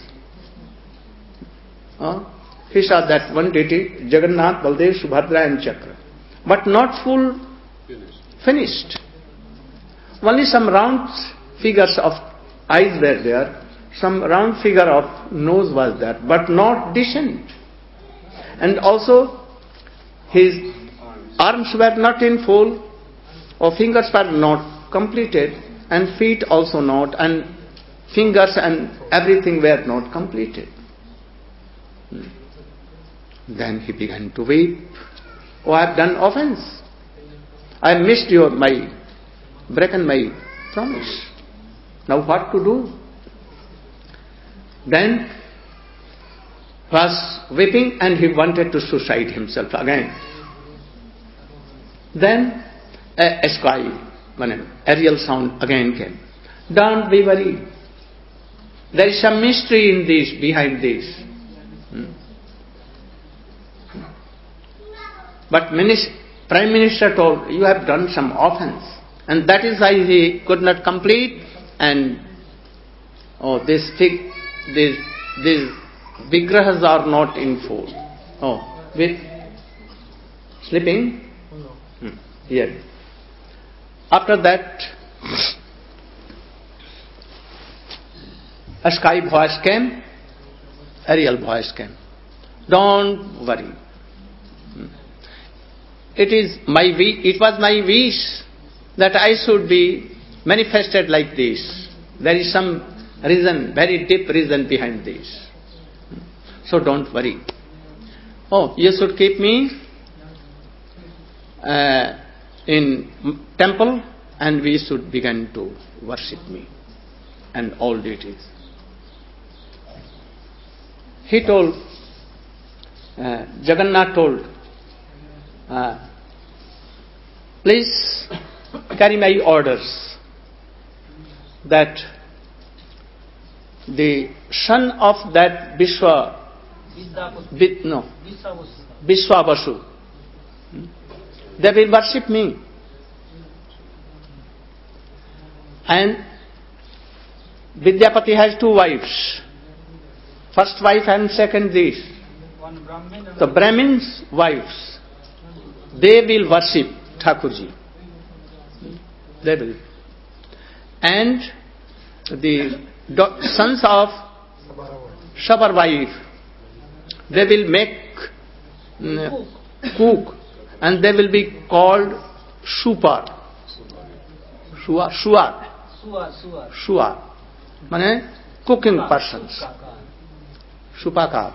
Huh? He saw that one deity, Jagannath, Baldev, Subhadra and Chakra. But not full finished. Only some round figures of eyes were there, some round figure of nose was there, but not decent. And also his arms were not in full, or fingers were not completed, and feet also not, and fingers and everything were not completed. Then he began to weep. Oh, I have done offense. I missed your my broken my promise. Now what to do? Then was weeping and he wanted to suicide himself again. Then a, a sky, an aerial sound again came. Don't be worried. There is some mystery in this, behind this. Hmm. But minister, Prime Minister told, you have done some offense. And that is why he could not complete, and oh, this fig, these, these vigrahas are not in full. Oh, with sleeping? Hmm. Here. After that, a sky voice came, aerial voice came. Don't worry. It is my it was my wish that I should be manifested like this. There is some reason, very deep reason behind this. So don't worry. Oh, you should keep me uh, in temple, and we should begin to worship me and all deities. He told, uh, Jagannath told, uh, please carry my orders that the son of that Vishwa, Vit, no, Vishwavasu, they will worship me. And Vidyapati has two wives. First wife and second this. The Brahmins' wives, they will worship Thakurji. They will. And the do- sons of Shabar wife, they will make mm, cook, and they will be called Shupar. Shuar. Shuar. Shuar. Mane cooking persons. Shupaka.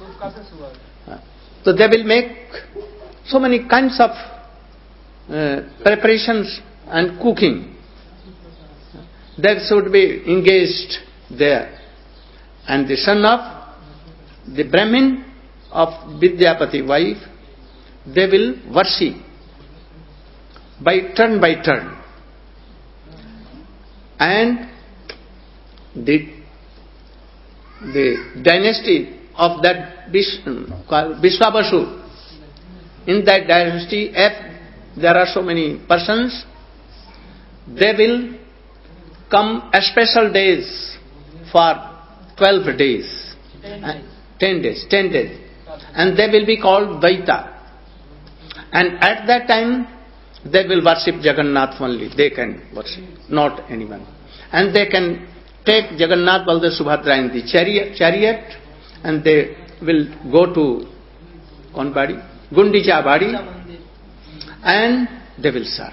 So they will make so many kinds of uh, preparations and cooking. They should be engaged there. And the son of the Brahmin of Vidyapati wife, they will worship by turn by turn. And the the dynasty of that Vish, called Vishwavasu, in that dynasty, if there are so many persons, they will come a special days for twelve days, ten days, ten days, ten days, and they will be called Dvaita. And at that time, they will worship Jagannath only. They can worship, not anyone. And they can take Jagannath, Baldev, Subhadra in the chariot, chariot and they will go to Konbadi, Gundicha Badi, and they will serve.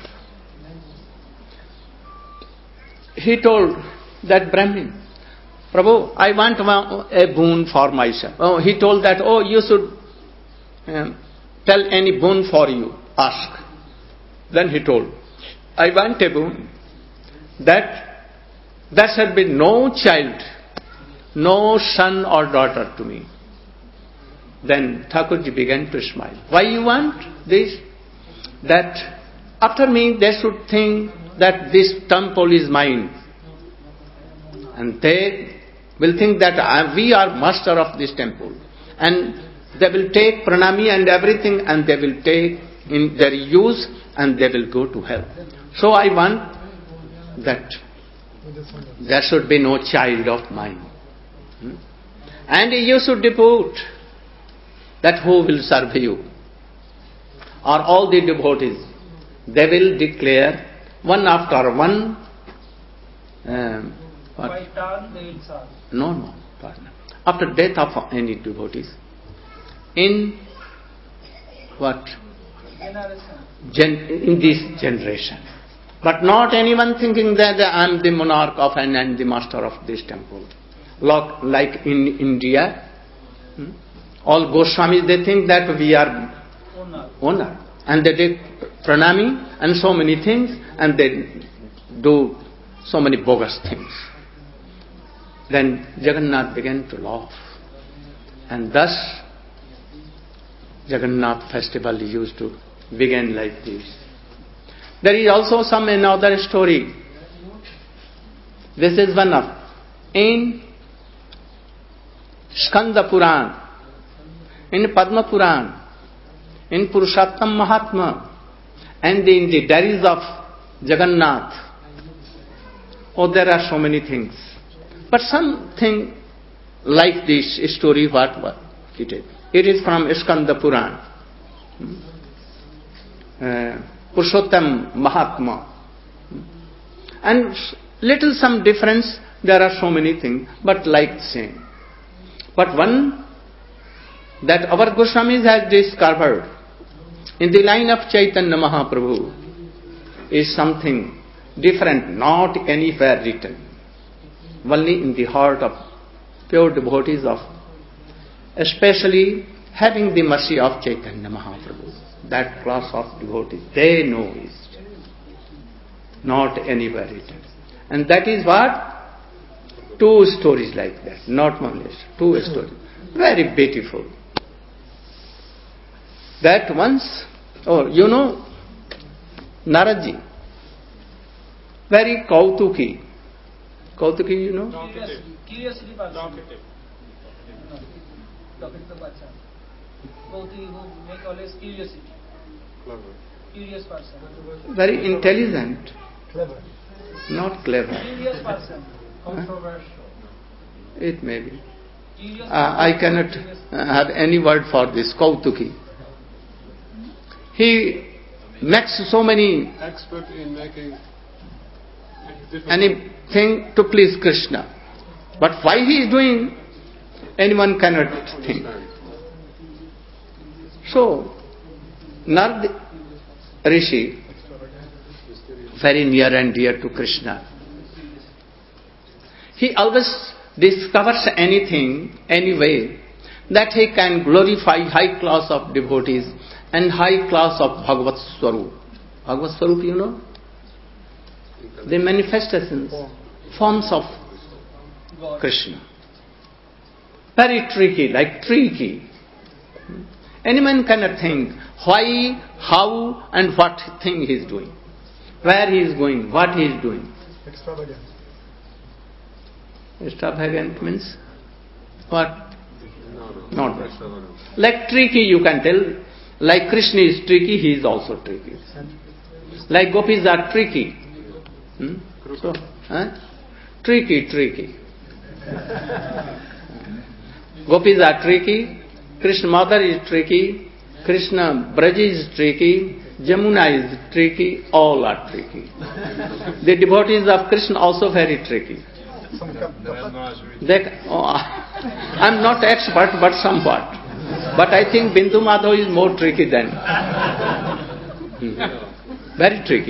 He told that Brahmin, Prabhu, I want a boon for myself. Oh, he told that, oh, you should um, tell any boon for you, ask. Then he told, I want a boon that there should be no child, no son or daughter to me. Then Thakurji began to smile. Why you want this? That after me they should think that this temple is mine. And they will think that I, we are master of this temple. And they will take pranami and everything and they will take in their use and they will go to hell. So I want that there should be no child of mine. Hmm? And you should depute that who will serve you. Or all the devotees. They will declare one after one. Um, what? By turn they will serve. No, no, pardon. After death of any devotees. In what? Generation. Gen, in this generation. But not anyone thinking that I am the monarch of and I am the master of this temple. Like, like in India, hmm? all Goswamis, they think that we are Owner. owner. And they take pranami and so many things and they do so many bogus things. Then Jagannath began to laugh. And thus Jagannath festival used to begin like this. There is also some another story. This is one of in Skanda Puran, in Padma Puran, in Purushottam Mahatma, and in the diaries of Jagannath. Oh, there are so many things. But something like this story, what, what it is? It is from Skanda Puran. Uh, Purushottam Mahatma. And little some difference, there are so many things, but like same. But one that our Goswamis has discovered in the line of Chaitanya Mahaprabhu is something different, not anywhere written. Only in the heart of pure devotees of, especially having the mercy of Chaitanya Mahaprabhu. That class of devotees, they know it. Not anywhere written. And that is what? Two stories like that. Not one less. Two stories. Very beautiful. That once, oh, you know, Naradji, very Kautuki. Kautuki, you know? Curious, curiously person. Talkative. Talkative person. Kautuki who make always curiosity. Clever. Curious person. Very intelligent. Clever. Not clever. Curious person. Controversial. It may be. Curious Uh, I cannot uh, have any word for this. Kautuki. He makes so many Expert in making difficult. anything to please Krishna. But why he is doing, anyone cannot think. Understand. So, Narad Rishi, very near and dear to Krishna, he always discovers anything, any way, that he can glorify high class of devotees and high class of Bhagavat Swarup. Bhagavat Swarup, you know? The manifestations, forms of Krishna. Very tricky, like tricky. Anyone cannot think why, how and what thing he is doing. Where he is going, what he is doing. Extravagant. Extravagant means what? No, no. Not That's that. not enough. Like tricky you can tell. Like Krishna is tricky, he is also tricky. Like gopis are tricky. Hmm? So, huh? Tricky, tricky. Gopis are tricky, Krishna mother is tricky, Krishna, Braja is tricky, Jamuna is tricky, all are tricky. The devotees of Krishna also very tricky. They, oh, I'm not expert, but somewhat. But I think Bindu Madhav is more tricky than. Hmm. Very tricky.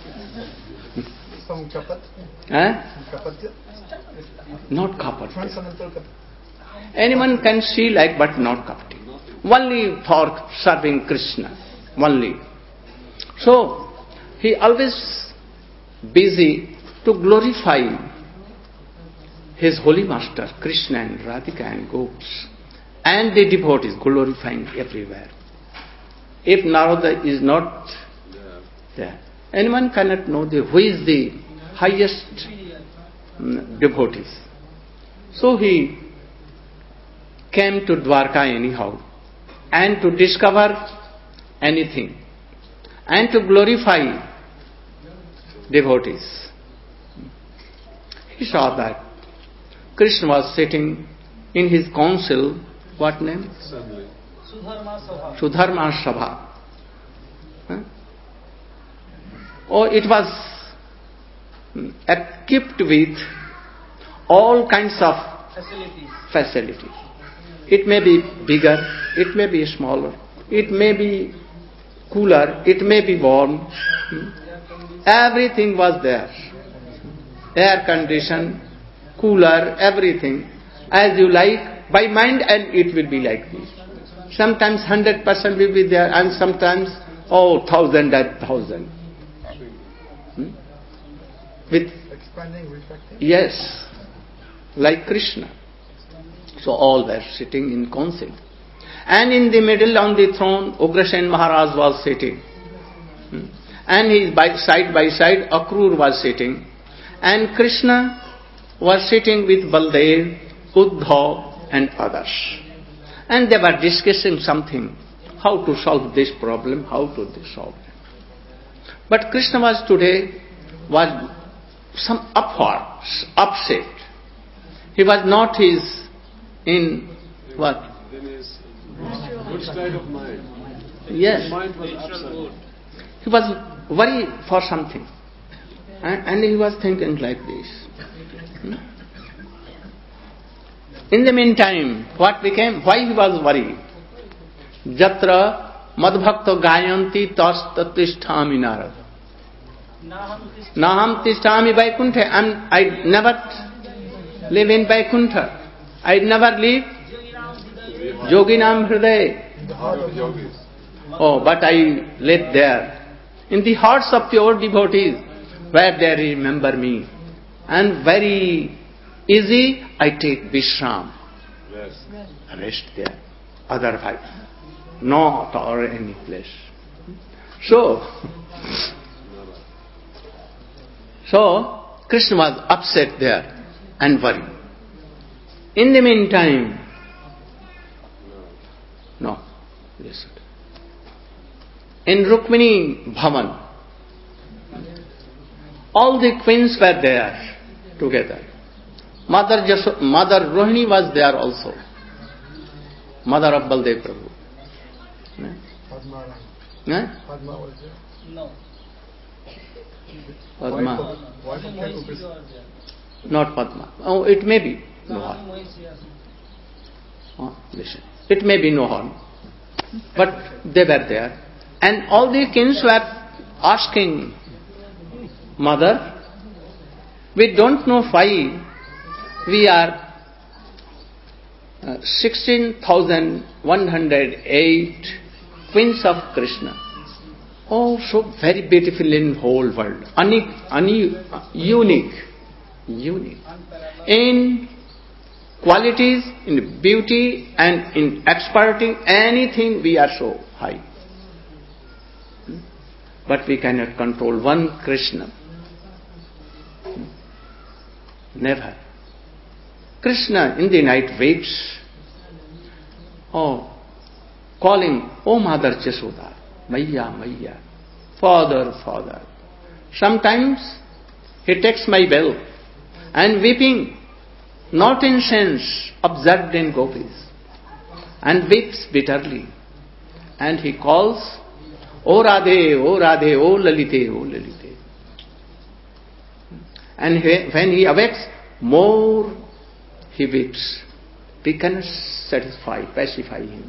Some kapat? Eh? Kapat? Not kapat. Transcendental kapat. Anyone can see like, but not kapati. Only for serving Krishna. Only. So, he always busy to glorify his holy master, Krishna and Radhika and Gops. And the devotees glorifying everywhere. If Narada is not there, anyone cannot know the, who is the highest um, devotees. So he came to Dwarka anyhow, and to discover anything, and to glorify devotees. He saw that Krishna was sitting in his council, what name? Assembly. Sudharma Sabha. Sudharma Sabha. Huh? Oh, it was equipped with all kinds of Facilities. facilities. It may be bigger, it may be smaller, it may be cooler, it may be warm. Hmm? Everything was there. Air condition, cooler, everything. As you like, by mind, and it will be like this. Sometimes one hundred percent will be there, and sometimes, oh, thousand and thousand. Hmm? With Expanding, retracting. yes, like Krishna. So all were sitting in council. And in the middle on the throne, Ugrasen Maharaj was sitting. Hmm? And his by, side by side, Akrur was sitting. And Krishna was sitting with Baldev, Uddhav and others. And they were discussing something, how to solve this problem, how to solve it. But Krishna was today, was some upward, upset. He was not his, in what? In his good state of mind. Yes. His mind was upset. He was worried for something. And, and he was thinking like this. Hmm? In the meantime, what became, why he was worried? Jatra madbhakta gayanti tas tatisthami narad. Naham tisthami Vaikuntha. I'm, I never live in Vaikuntha. I never live Yoginam Hriday. The heart of yogis. Oh, but I live there. In the hearts of pure devotees, where they remember me. And very easy, I take Vishram. Yes. Rest there. Otherwise, not or any place. So, so Krishna was upset there and worried. In the meantime, no, listen. In Rukmini Bhavan, all the queens were there together. Mother Jaso- Mother Rohini was there also. Mother of Baldev Prabhu. Eh? Padma Rani. Eh? Padma was there. No. Padma. Wife of, wife of Thakur Krishna. Not Padma. Oh, it may be Nohan. Oh, listen. It may be Nohan. But they were there. And all the kings were asking, Mother, we don't know why we are uh, sixteen thousand one hundred eight queens of Krishna. Oh, so very beautiful in whole world. Unique, unique, unique, unique. In qualities, in beauty and in expertise, anything we are so high. But we cannot control one Krishna. Never. Krishna in the night wakes, oh, calling, oh Mother Jasoda, Maya, Maya, Father, Father. Sometimes he takes my bell and weeping, not in sense, observed in gopis, and weeps bitterly. and he calls, O Radhe, O Radhe, O Lalite, O Lalite. And he, when he awakes, more he weeps. We cannot satisfy, pacify him.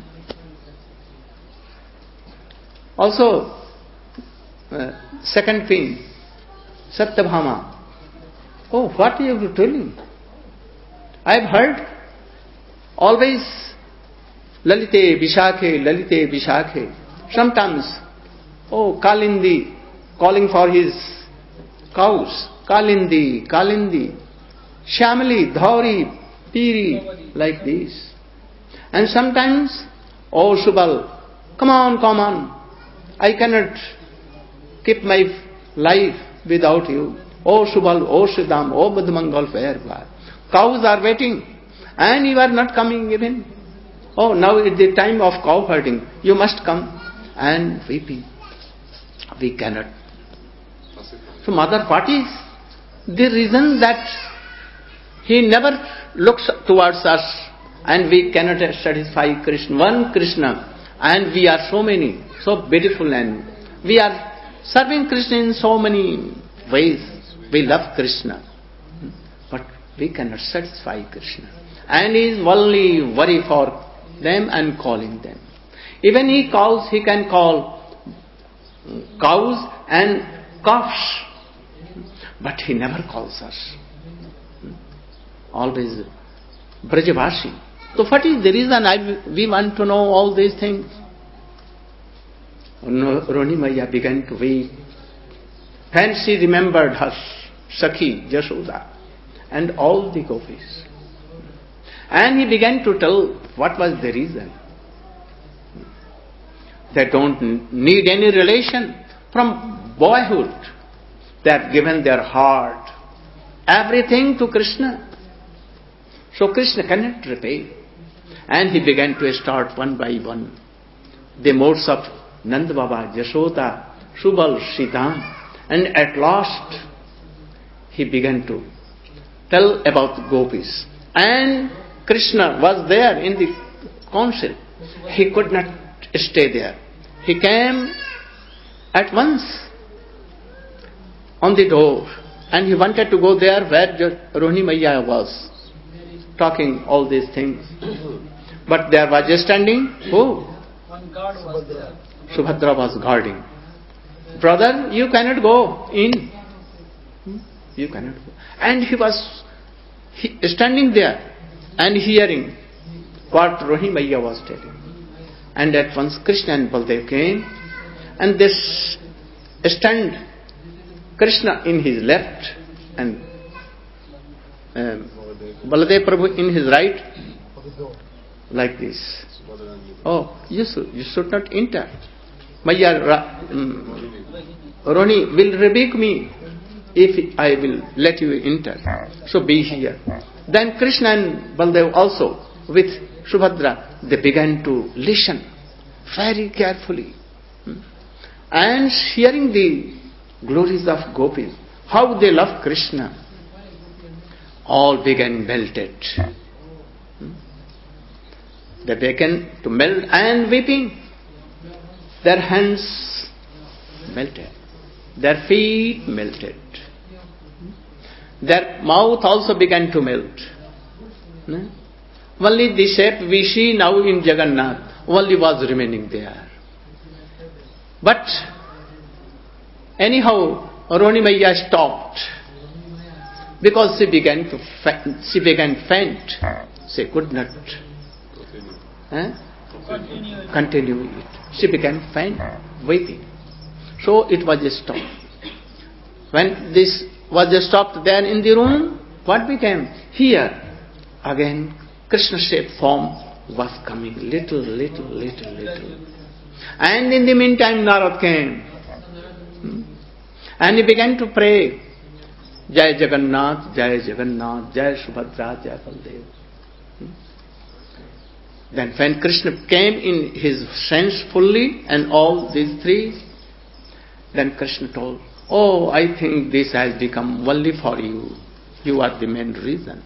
Also, uh, second thing, Satyabhama. Oh, what are you telling? I have heard always Lalite Vishakhe, Lalite Vishakhe. Sometimes, oh, Kalindi, calling for his cows. Kalindi, Kalindi. Shamali, Dhauri, Piri, like this. And sometimes, oh Subal, come on, come on. I cannot keep my life without you. Oh Subal, oh Siddham, oh Buddhamangal, where you are? Cows are waiting, and you are not coming even. Oh, now is the time of cow herding. You must come. And weeping. We cannot. So Mother, what is the reason that he never looks towards us and we cannot satisfy Krishna? One Krishna, and we are so many, so beautiful, and we are serving Krishna in so many ways. We love Krishna, but we cannot satisfy Krishna. And he is only worry for them and calling them. Even he calls, he can call cows and calves, but he never calls us. Always Brajavashi. So what is the reason I, we want to know all these things? Roni Maya began to weep. When she remembered her Sakhi, Jashoda, and all the gopis. And he began to tell what was the reason. They don't need any relation from boyhood. They have given their heart, everything to Krishna. So Krishna cannot repay. And he began to start one by one the modes of Nanda Baba, Jashoda, Subal, Siddham. And at last he began to tell about gopis. And Krishna was there in the council. He could not stay there. He came at once on the door, and he wanted to go there where Rohini Maya was talking all these things. But there was a standing who? One guard was there. Subhadra was guarding. Brother, you cannot go in. You cannot go. And he was he, standing there and hearing what Rohini Maya was telling. And at once Krishna and Baldev came, and this stand Krishna in his left and um, Baladev Prabhu in his right, like this. Oh, you should, you should not enter. Maya um, Roni will rebuke me if I will let you enter. So be here. Then Krishna and Baldev also with Subhadra, they began to listen very carefully. And hearing the glories of gopis, how they love Krishna, all began melted. They began to melt and weeping. Their hands melted. Their feet melted. Their mouth also began to melt. Hmm? Only the shape we see now in Jagannath only was remaining there. But anyhow, Rohini Maya stopped because she began to fa- she began faint. She could not eh? continue. continue it. She began faint, weeping. So it was stopped. When this was stopped there in the room, what became? Here again Krishna shape form was coming, little, little, little, little. And in the meantime Narad came. Hmm? And he began to pray, Jai Jagannath, Jai Jagannath, Jai Subhadra, Jai Baldev. Hmm? Then when Krishna came in his sense fully and all these three, then Krishna told, oh, I think this has become only for you. You are the main reason.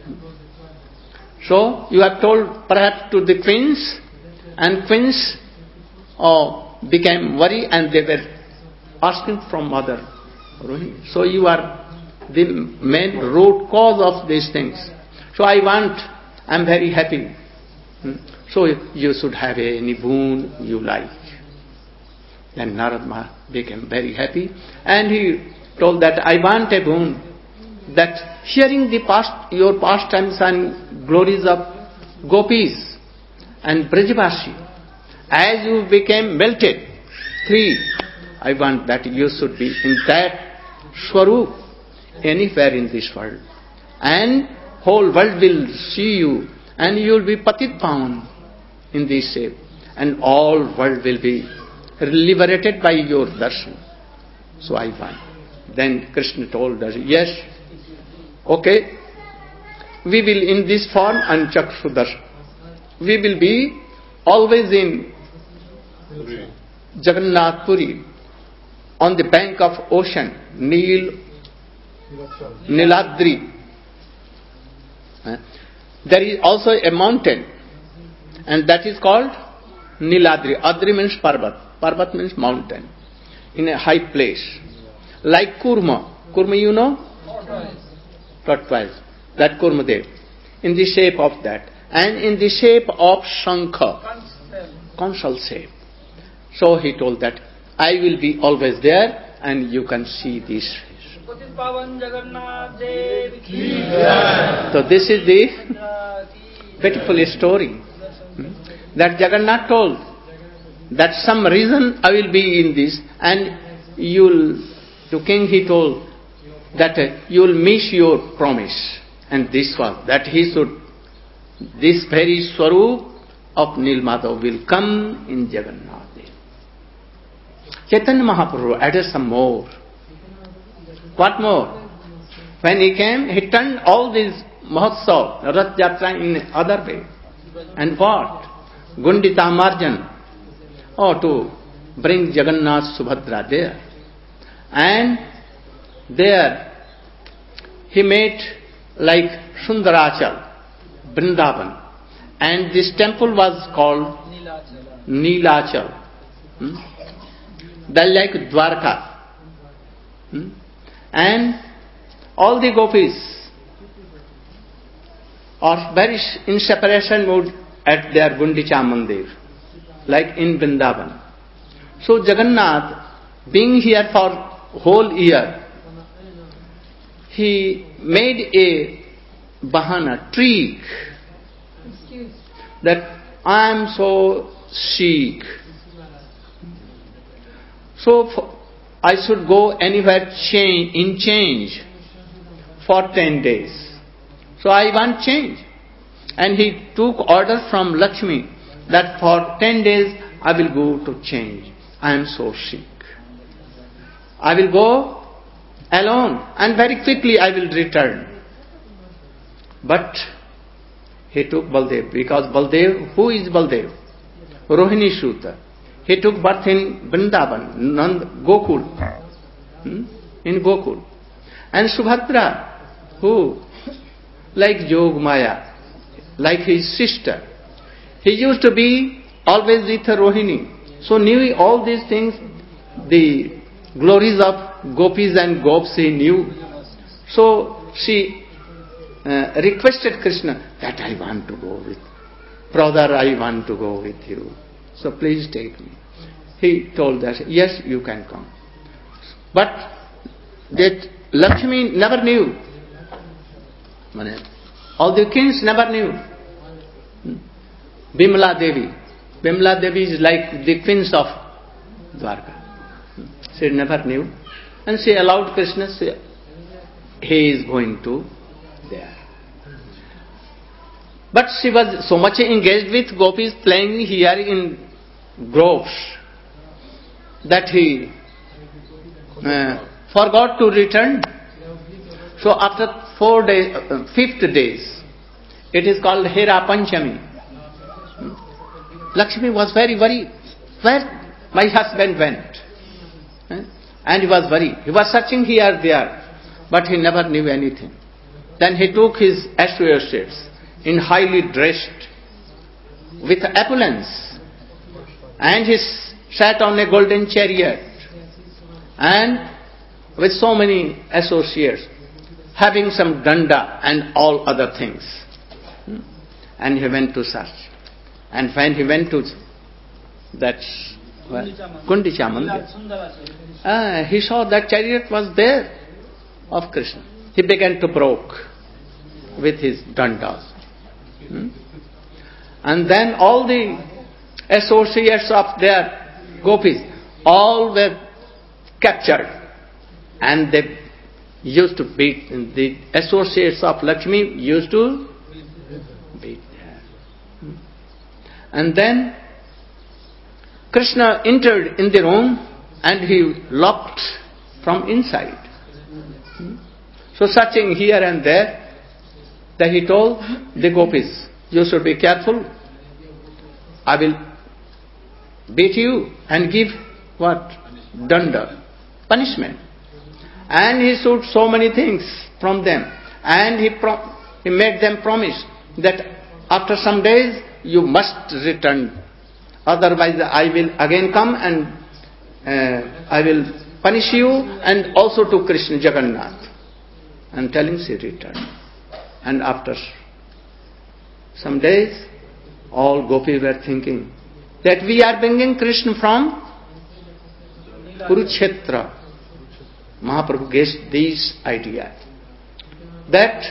So, you have told perhaps to the queens, and queens uh, became worried and they were asking from mother, Rohini, so you are the main root cause of these things. So I want, I am very happy. Hmm? So you should have any boon you like. Then Narad Maharaj became very happy and he told that I want a boon, that hearing the past, your pastimes and glories of gopis and Brajavashi, as you became melted, three, I want that you should be in that Swarup anywhere in this world. And whole world will see you and you will be Patit Pavan in this shape. And all world will be liberated by your darshan. So I want. Then Krishna told us, yes, okay, we will in this form and Chakshudarshan. We will be always in Jagannath Puri, on the bank of ocean, Nil, Niladri. Uh, there is also a mountain, and that is called Niladri. Adri means Parvat. Parvat means mountain, in a high place. Like Kurma. Kurma, you know? Tortoise. That Kurma Dev. In the shape of that. And in the shape of Shankha. Consul shape. So he told that, I will be always there and you can see this. So this is the beautiful story that Jagannath told, that some reason I will be in this, and you'll, to king he told that uh, you'll miss your promise. And this was, that he should, this very Swarup of Nilmadhav will come in Jagannath. Chaitanya Mahaprabhu added some more. What more? When he came, he turned all these Mahotsav, Rath Yatra in other way. And what? Gundita Marjan. Oh, to bring Jagannath Subhadra there. And there he made like Sundarachal, Vrindavan. And this temple was called Neelachal. Hmm? That like Dwarka. Hmm? And all the gopis are very in separation mode at their Gundicha Mandir, like in Vrindavan. So Jagannath, being here for whole year, he made a bahana, trick, that I am so sick. So for, I should go anywhere change, in change for ten days. So I want change. And he took order from Lakshmi that for ten days I will go to change. I am so sick. I will go alone and very quickly I will return. But he took Baldev, because Baldev, who is Baldev? Rohini Suta. He took birth in Vrindavan, Nand, Gokul, hmm? in Gokul. And Subhadra, who? Like Jog Maya, like his sister. He used to be always with Rohini. So knew all these things, the glories of gopis and gops he knew. So she uh, requested Krishna that I want to go with. Brother, I want to go with you. So please take me. He told that, yes, you can come. But that Lakshmi never knew. All the kings never knew. Bimala Devi. Bimala Devi is like the queens of Dwarka. She never knew. And she allowed Krishna, she, he is going to there. But she was so much engaged with gopis playing here in groves that he uh, forgot to return. So after four days, uh, fifth days, it is called Hera Panchami. Hmm? Lakshmi was very worried. Where my husband went? Eh? And he was worried. He was searching here, there, but he never knew anything. Then he took his associates in highly dressed, with opulence, and his sat on a golden chariot and with so many associates, having some danda and all other things. And he went to search. And when he went to that well, Gundicha Mandir, ah, he saw that chariot was there of Krishna. He began to broke with his dandas. Hmm? And then all the associates of their gopis, all were captured. And they used to beat, the associates of Lakshmi used to beat her. Hmm? And then Krishna entered in the room and he locked from inside. Hmm? So searching here and there, that he told the gopis, you should be careful. I will beat you and give what? Danda, punishment. And he sought so many things from them. And he, pro- he made them promise that after some days you must return. Otherwise I will again come and uh, I will punish you and also to Krishna Jagannath. And telling she returned. And after some days, all gopis were thinking that we are bringing Krishna from Kurukshetra. Mahaprabhu gave this idea that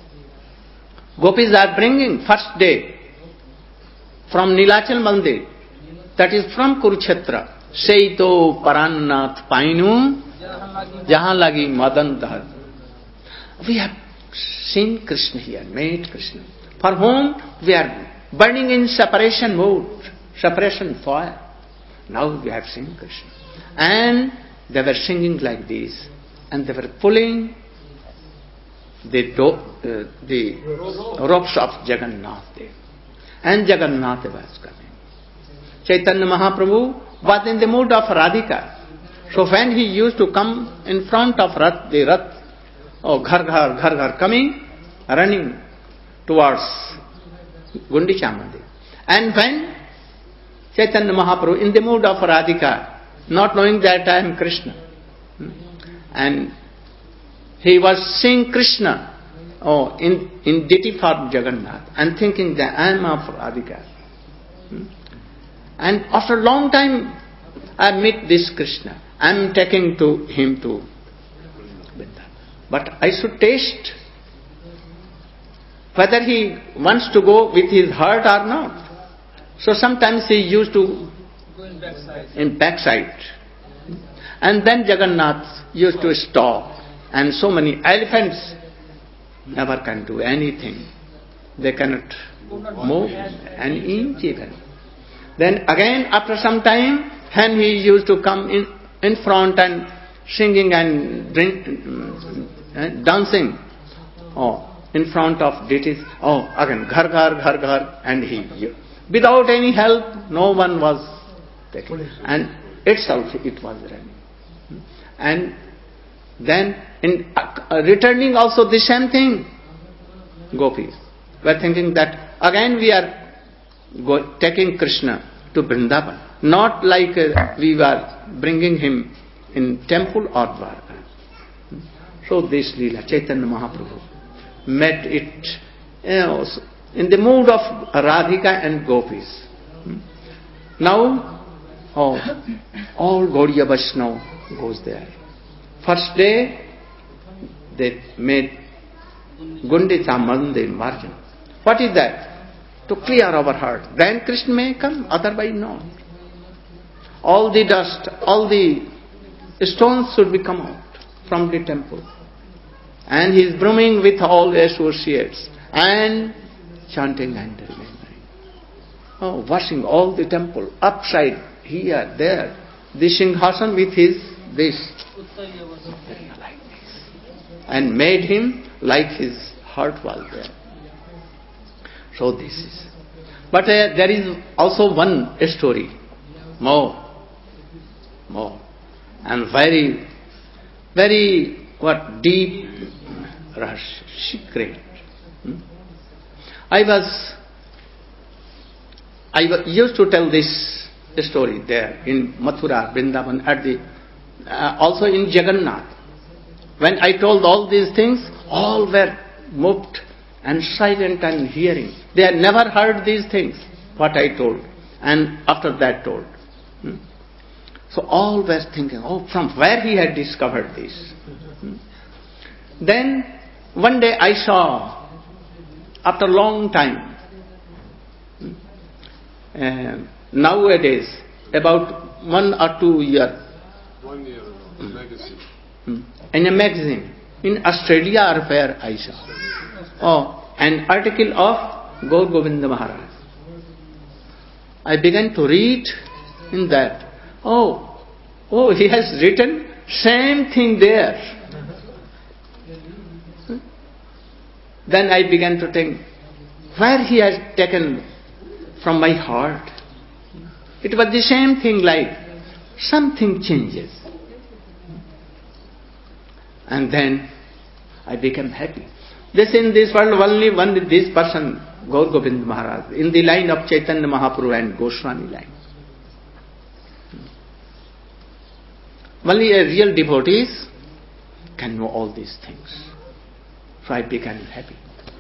gopis are bringing first day from Nilachal Mandir, that is from Kurukshetra. Seito Parannath Painu Jahan Lagi Madan Dahar. We have seen Krishna here, made Krishna, for whom we are burning in separation mode, separation fire. Now we have seen Krishna. And they were singing like this, and they were pulling the, do, uh, the ropes of Jagannath Dev. And Jagannath was coming. Chaitanya Mahaprabhu was in the mood of Radhika. So when he used to come in front of Rath, the Rath, oh, ghar ghar, ghar ghar, coming, running towards Gundicha Mandir. And when Chaitanya Mahaprabhu, in the mood of Radhika, not knowing that I am Krishna, and he was seeing Krishna oh, in, in deity form Jagannath, and thinking that I am of Radhika. And after a long time, I meet this Krishna. I am taking to him to Vrindavan. But I should taste whether he wants to go with his heart or not. So sometimes he used to go in backside. in backside. And then Jagannath used to stop. And so many elephants never can do anything. They cannot move an inch even. Then again after some time, when he used to come in, in front and singing and drink, uh, dancing oh, in front of deities, oh again ghar ghar ghar ghar, and he, without any help, no one was taking. And itself it was running. And then in uh, returning also the same thing, gopis were thinking that again we are go, taking Krishna to Vrindavan, not like uh, we were bringing him in temple or Dwarka. So this Leela, Chaitanya Mahaprabhu met it, you know, in the mood of Radhika and gopis. Now, oh, all Gaudiya Vaishnava goes there. First day, they made Gundicha Mandir margin. What is that? To clear our heart. Then Krishna may come, otherwise not. All the dust, all the stones should be come out from the temple. And he is brimming with all the associates and chanting and remembering. Oh, washing all the temple, upside, here, there. The Singhasan with his, this. Like this. And made him like his heart was there. So this is. But uh, there is also one story, more, more, and very, very what deep, rush, secret. Hmm? I was, I was, used to tell this story there in Mathura, Vrindavan, at the uh, also in Jagannath. When I told all these things, all were moved and silent and hearing. They had never heard these things, what I told, and after that told. Hmm? So all were thinking, oh, from where he had discovered this. Hmm? Then one day I saw, after a long time, hmm, uh, nowadays, about one or two years, One year ago, Hmm. magazine. hmm, in a magazine, in Australia or where I saw, oh, an article of Gaur Govinda Maharaj. I began to read in that, oh, oh, he has written same thing there. Hmm? Then I began to think, where he has taken from my heart. It was the same thing, like something changes. And then I became happy. This in this world only one this person, Gaur Govind Maharaj, in the line of Chaitanya Mahaprabhu and Goswami line. Only a real devotees can know all these things. So I became happy.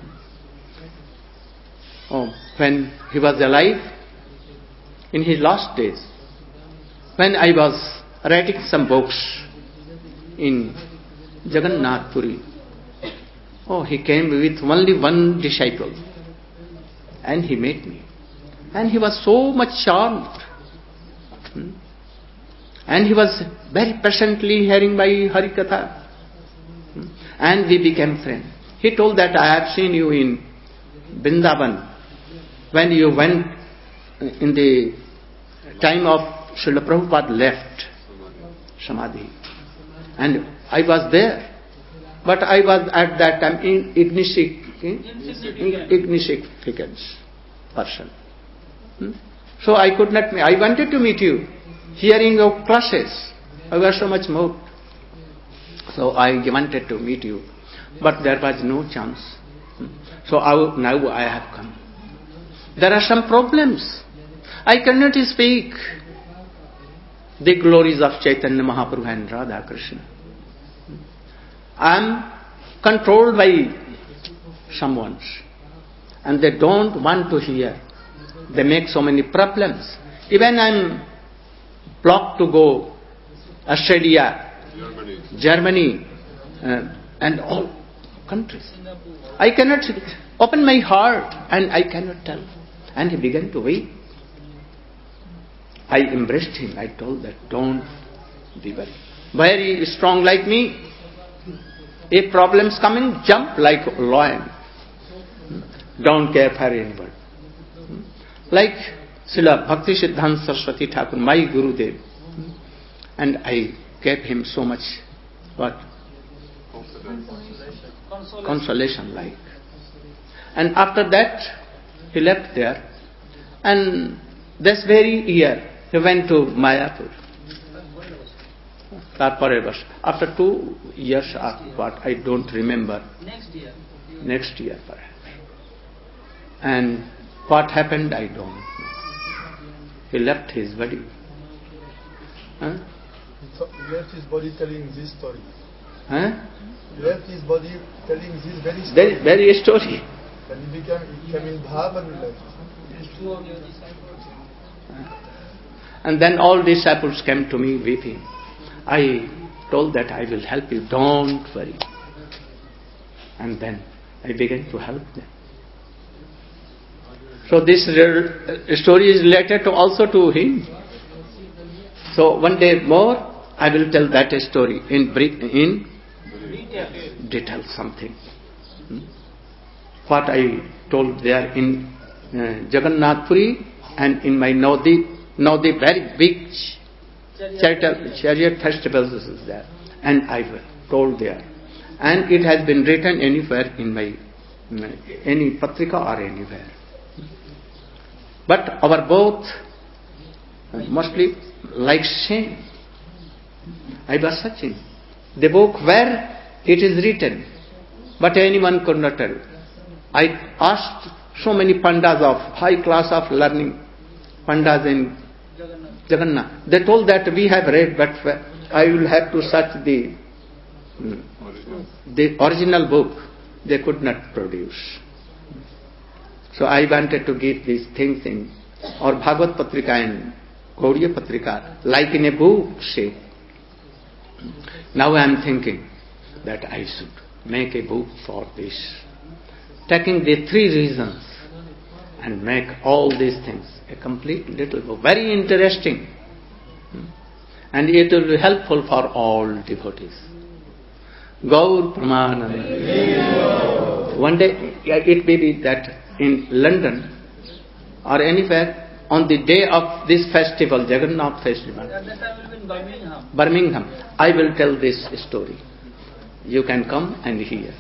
Oh, when he was alive, in his last days, when I was writing some books in Jagannath Puri, oh, he came with only one disciple and he met me. And he was so much charmed. Hmm? And he was very patiently hearing my Harikatha. Hmm? And we became friends. He told that I have seen you in Vrindavan when you went in the time of Srila Prabhupada left Samadhi. And I was there. But I was at that time in insignificant person. Hmm? So I could not, I wanted to meet you. Hearing your classes, I was so much moved. So I wanted to meet you. But there was no chance. Hmm? So I, now I have come. There are some problems. I cannot speak the glories of Chaitanya Mahaprabhu and Radha Krishna. I am controlled by someone and they don't want to hear. They make so many problems. Even I am blocked to go Australia, Germany. Germany, uh, and all countries. I cannot open my heart and I cannot tell. And he began to weep. I embraced him. I told that, don't be very, very strong like me. If problems coming, jump like a lion. Don't care for anyone. Like Srila Bhakti Siddhanta Saraswati Thakur, my Gurudev. And I gave him so much, what? Consolation. Consolation like. And after that, he left there. And this very year, he went to Mayapur. After two years or what, I don't remember. Next year. Next year perhaps. And what happened, I don't know. He left his body. Huh? So he left his body telling this story. Huh? He left his body telling this very story. Very, very story. And he became, he came in Bhav and he left. Two of your disciples. And then all disciples came to me weeping. I told that I will help you, don't worry. And then I began to help them. So this story is related to also to him. So one day more, I will tell that story in brief, in detail something. Hmm? What I told there in uh, Jagannath Puri and in my Navadip, Navadip very big chariot, chariot festivals is there. And I told there. And it has been written anywhere in my, any patrika or anywhere. But our both mostly like same. I was searching the book where it is written, but anyone could not tell. I asked so many pandas of high class of learning, pandas in Jagannath. They told that we have read, but I will have to search the the original book. They could not produce. So I wanted to give these things in or Bhagavad Patrika and Gauriya Patrika, like in a book shape. Now I am thinking that I should make a book for this, taking the three reasons and make all these things a complete little book, very interesting, and it will be helpful for all devotees. Gaur Pramananda. One day it may be that in London or anywhere on the day of this festival, Jagannath festival, At that time will be in Birmingham. Birmingham, I will tell this story. You can come and hear.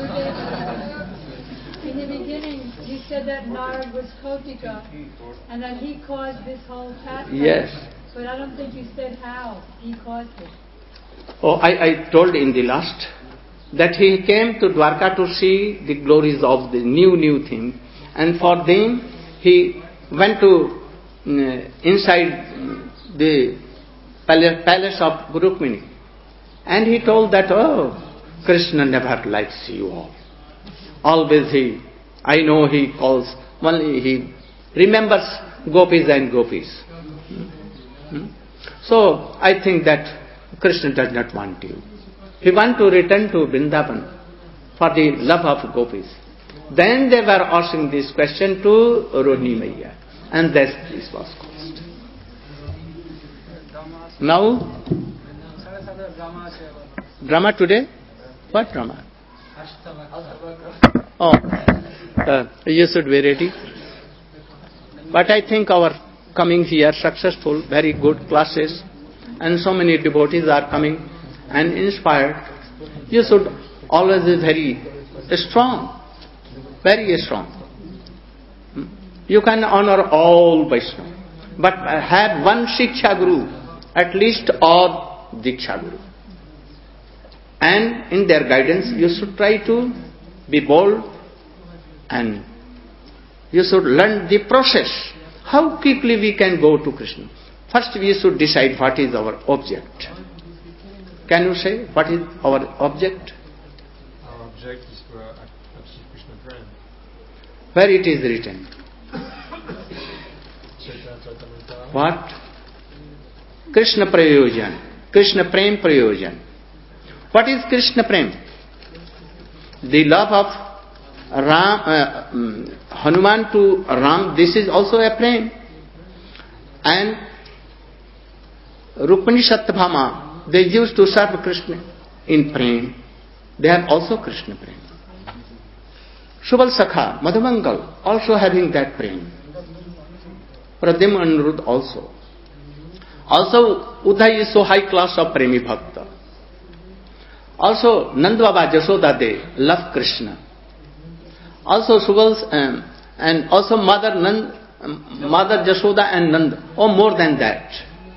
In the beginning, you said that Narad was Kautika and that he caused this whole pastime. Yes. But I don't think you said how he caused it. Oh, I, I told in the last that he came to Dwarka to see the glories of the new, new thing. And for them, he went to uh, inside the palace, palace of Guru Rukmini. And he told that, oh, Krishna never likes you all. Always he, I know he calls, only he remembers gopis and gopis. Hmm? So, I think that Krishna does not want you. He wants to return to Vrindavan for the love of gopis. Then they were asking this question to Rohini Maiya. And thus this was caused. Now, drama today? What drama? Oh, uh, you should be ready. But I think our coming here successful, very good classes, and so many devotees are coming and inspired. You should always be very strong, very strong. You can honor all Vaishnava, but have one Shiksha Guru, at least, or Diksha Guru. And in their guidance, you should try to be bold and you should learn the process. How quickly we can go to Krishna. First we should decide what is our object. Can you say what is our object? Our object is to uh, achieve Krishna Prem. Where it is written? What? Krishna Prayojan. Krishna Prem Prayojan. What is Krishna Prem? The love of Ram, uh, um, Hanuman to Ram, this is also a Prem. And Rukmini Satyabhama, they used to serve Krishna in Prem. They have also Krishna Prem. Subal Sakha, Madhumangal, also having that Prem. Pradyumna Aniruddha also. Also, Uddhav is so high class of Premi Bhakta. Also, Nanda Baba, Jashoda, they love Krishna. Also, Subal, um, and also Mother Nand, um, Mother Jashoda and Nanda. Oh, more than that.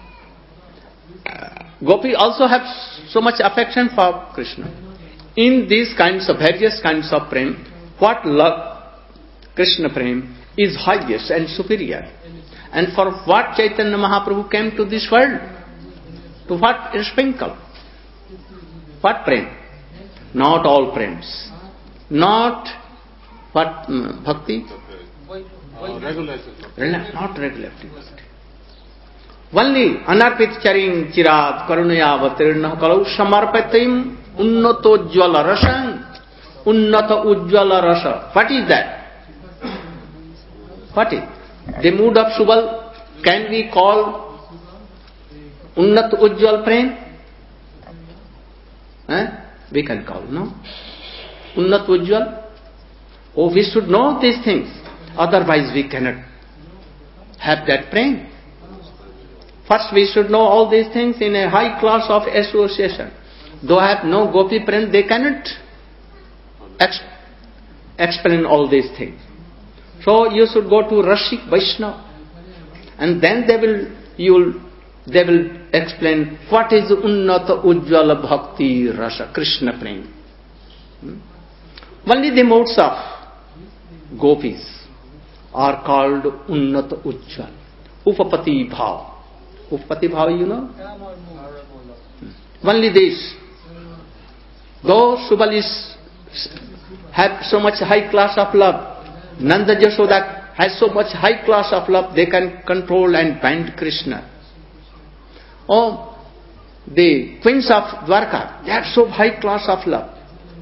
Gopi also have so much affection for Krishna. In these kinds of various kinds of prem, what love, Krishna prem, is highest and superior. And for what Chaitanya Mahaprabhu came to this world? To what sprinkle? What prem? Not all prems. Not what um, bhakti? Uh, regular. Not regular bhakti. Only anarpit charing chirat karunaya avatirna kalau samarpatim unnato ujjvala rasang. Unnata ujjvala rasa. What is that? What is? The mood of Subal, can we call Unnat Ujjwal Prem? Eh? We can call, no? Unnat Ujjwal? Oh, we should know these things. Otherwise we cannot have that prem. First we should know all these things in a high class of association. Though I have no gopi prem, they cannot ex- explain all these things. So you should go to Rashik Vaishnava, and then they will you will they will explain what is Unnata Ujjvala Bhakti Rasa Krishna Prem. Hmm? Only the modes of gopis are called Unnata Ujjvala, Upapati Bhav, Uppati Bhava, you know? Only this. Though Subal is, have so much high class of love, Nanda Yashoda has so much high class of love, they can control and bind Krishna. Oh, the queens of Dwarka, they have so high class of love.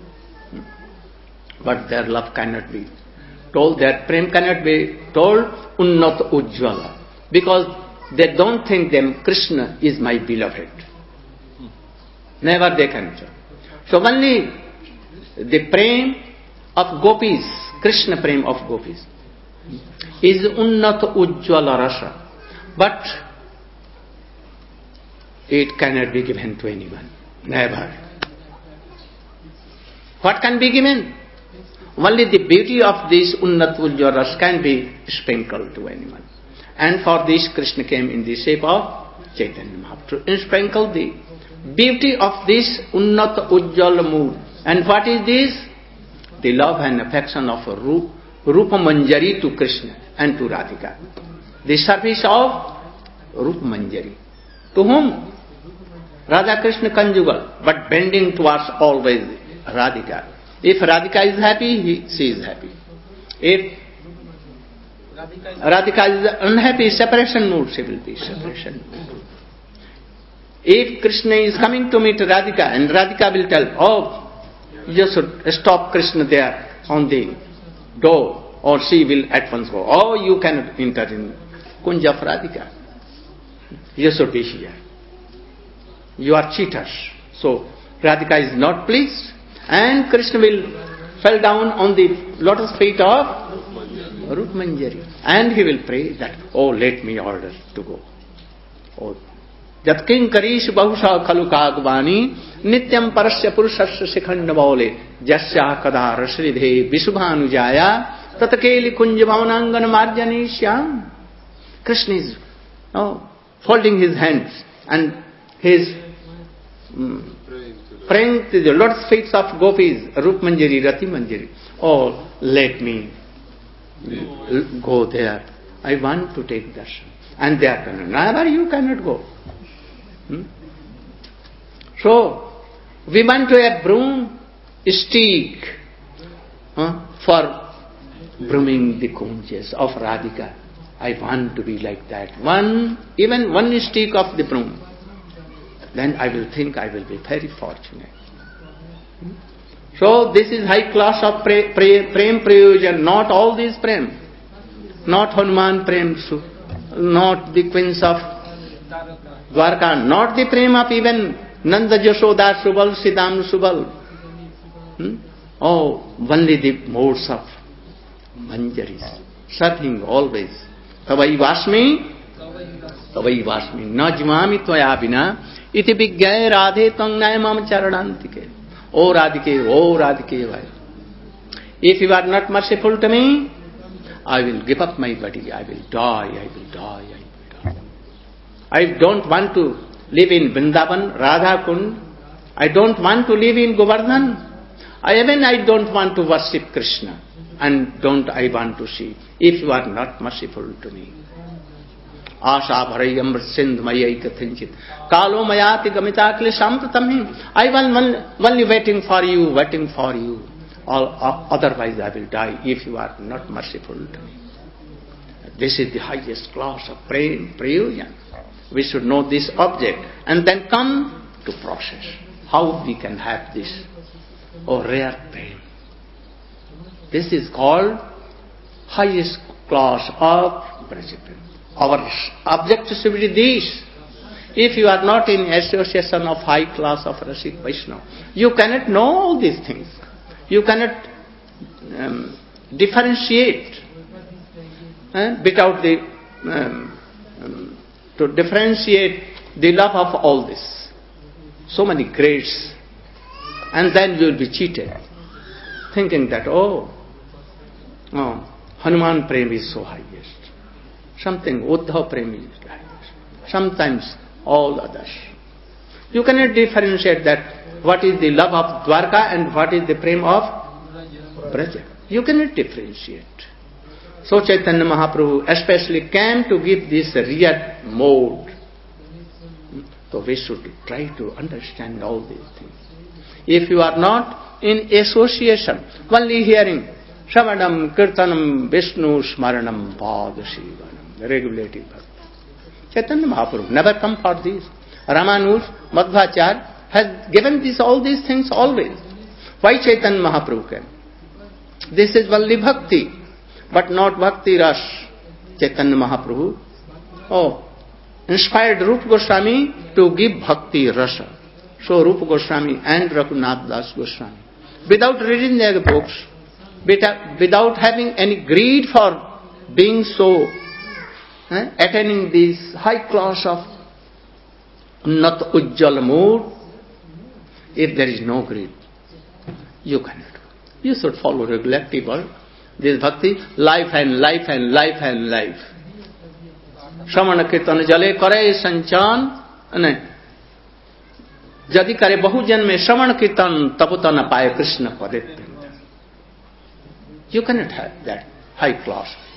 But their love cannot be told, their prem cannot be told Unnat Ujjvala. Because they don't think them Krishna is my beloved. Never they can tell. So only the prem of gopis, Krishna prem of gopis, is Unnat Ujjvala Rasa. But it cannot be given to anyone. Never. What can be given? Only the beauty of this Unnat Ujjvala Rasa can be sprinkled to anyone. And for this Krishna came in the shape of Chaitanya Mahaprabhu to sprinkle the beauty of this Unnat Ujjvala mood. And what is this? The love and affection of Rupa Manjari to Krishna and to Radhika. The service of Rupa Manjari. To whom? Radha Krishna conjugal, but bending towards always Radhika. If Radhika is happy, he, she is happy. If Radhika is unhappy, separation mood, she will be separation mood. If Krishna is coming to meet Radhika, and Radhika will tell, oh, you should stop Krishna there on the door, or she will at once go, oh, you cannot enter in Kunj of Radhika. You should be here. You are cheaters. So Radhika is not pleased, and Krishna will fall down on the lotus feet of Rupa Manjari, and he will pray that, oh, let me order to go. Oh, Jat kinkarish bahusha khalu kagvani nityam parasya purushasya sikhanda baule jasya kada rasridhe visubhanujaya tatakeli kunja bhavanangana marjani shyam. Krishna is oh, folding his hands and his um, praying to the lotus feet of gopis, Rupa Manjari, Rati Manjari. Oh, let me go there. I want to take darshan. And they are telling, never, you cannot go. Hmm? So, we want to have broom stick huh, for brooming the conches of Radhika. I want to be like that. One, even one stick of the broom. Then I will think I will be very fortunate. Hmm? So, this is high class of pre, pre, prem prayojan, not all these prem. Not Hanuman prem, not the queens of Dwarka, not the prem of even Nanda Yashoda Subal, Siddham Subal. Hmm? Oh, only the modes of Manjaris, serving always. Tavai Vasmi, Tavai Vasmi, Najmami Tvaya Vina, Iti Vigyaya Radhe Tangnaya Mam Charanantike. Oh Radhike, oh Radhike, why? If you are not merciful to me, I will give up my body, I will die, I will die, I will die. I don't want to live in Vrindavan, Radha Kund. I don't want to live in Govardhan. I even I don't want to worship Krishna. And don't I want to see, if you are not merciful to me. Asha bharayam sindh mayai kathinchit. Kalo mayati gamita klisham pratamhim. I will only waiting for you, waiting for you. All, otherwise I will die if you are not merciful to me. This is the highest class of praying, prayojan. We should know this object and then come to process. How we can have this oh, rare pain. This is called highest class of principle. Our object should be this. If you are not in association of high class of Rasik Vaishnava, you cannot know all these things. You cannot um, differentiate eh, without the um, um, to differentiate the love of all this. So many grades, and then you will be cheated, thinking that oh, oh Hanuman Prem is so highest. Something Uddhav Prem is highest. Sometimes all others. You cannot differentiate that what is the love of Dwarka and what is the prem of Braja. You cannot differentiate. So Chaitanya Mahaprabhu especially came to give this real mode So we should try to understand all these things. If you are not in association, only hearing Shravanam, Kirtanam, Vishnu, Smaranam, Pada Shivanam, regulative bhakti. Chaitanya Mahaprabhu never come for this. Ramanuj, Madhvacharya has given this, all these things always. Why Chaitanya Mahaprabhu came? This is only bhakti, but not bhakti rush. Chaitanya Mahaprabhu, oh, inspired Rupa Goswami to give bhakti rasa. So Rupa Goswami and Raghunath Das Goswami, without reading their books, without having any greed for being so, eh, attaining this high class of Unnat Ujjal mood, if there is no greed, you cannot. You should follow regulative work. This bhakti, life and life and life and life. Shramana Kirtan jale kare sanchan, jadi kare bahu janme Shramana Kirtan taputana paye Krishna padet. You cannot have that high class.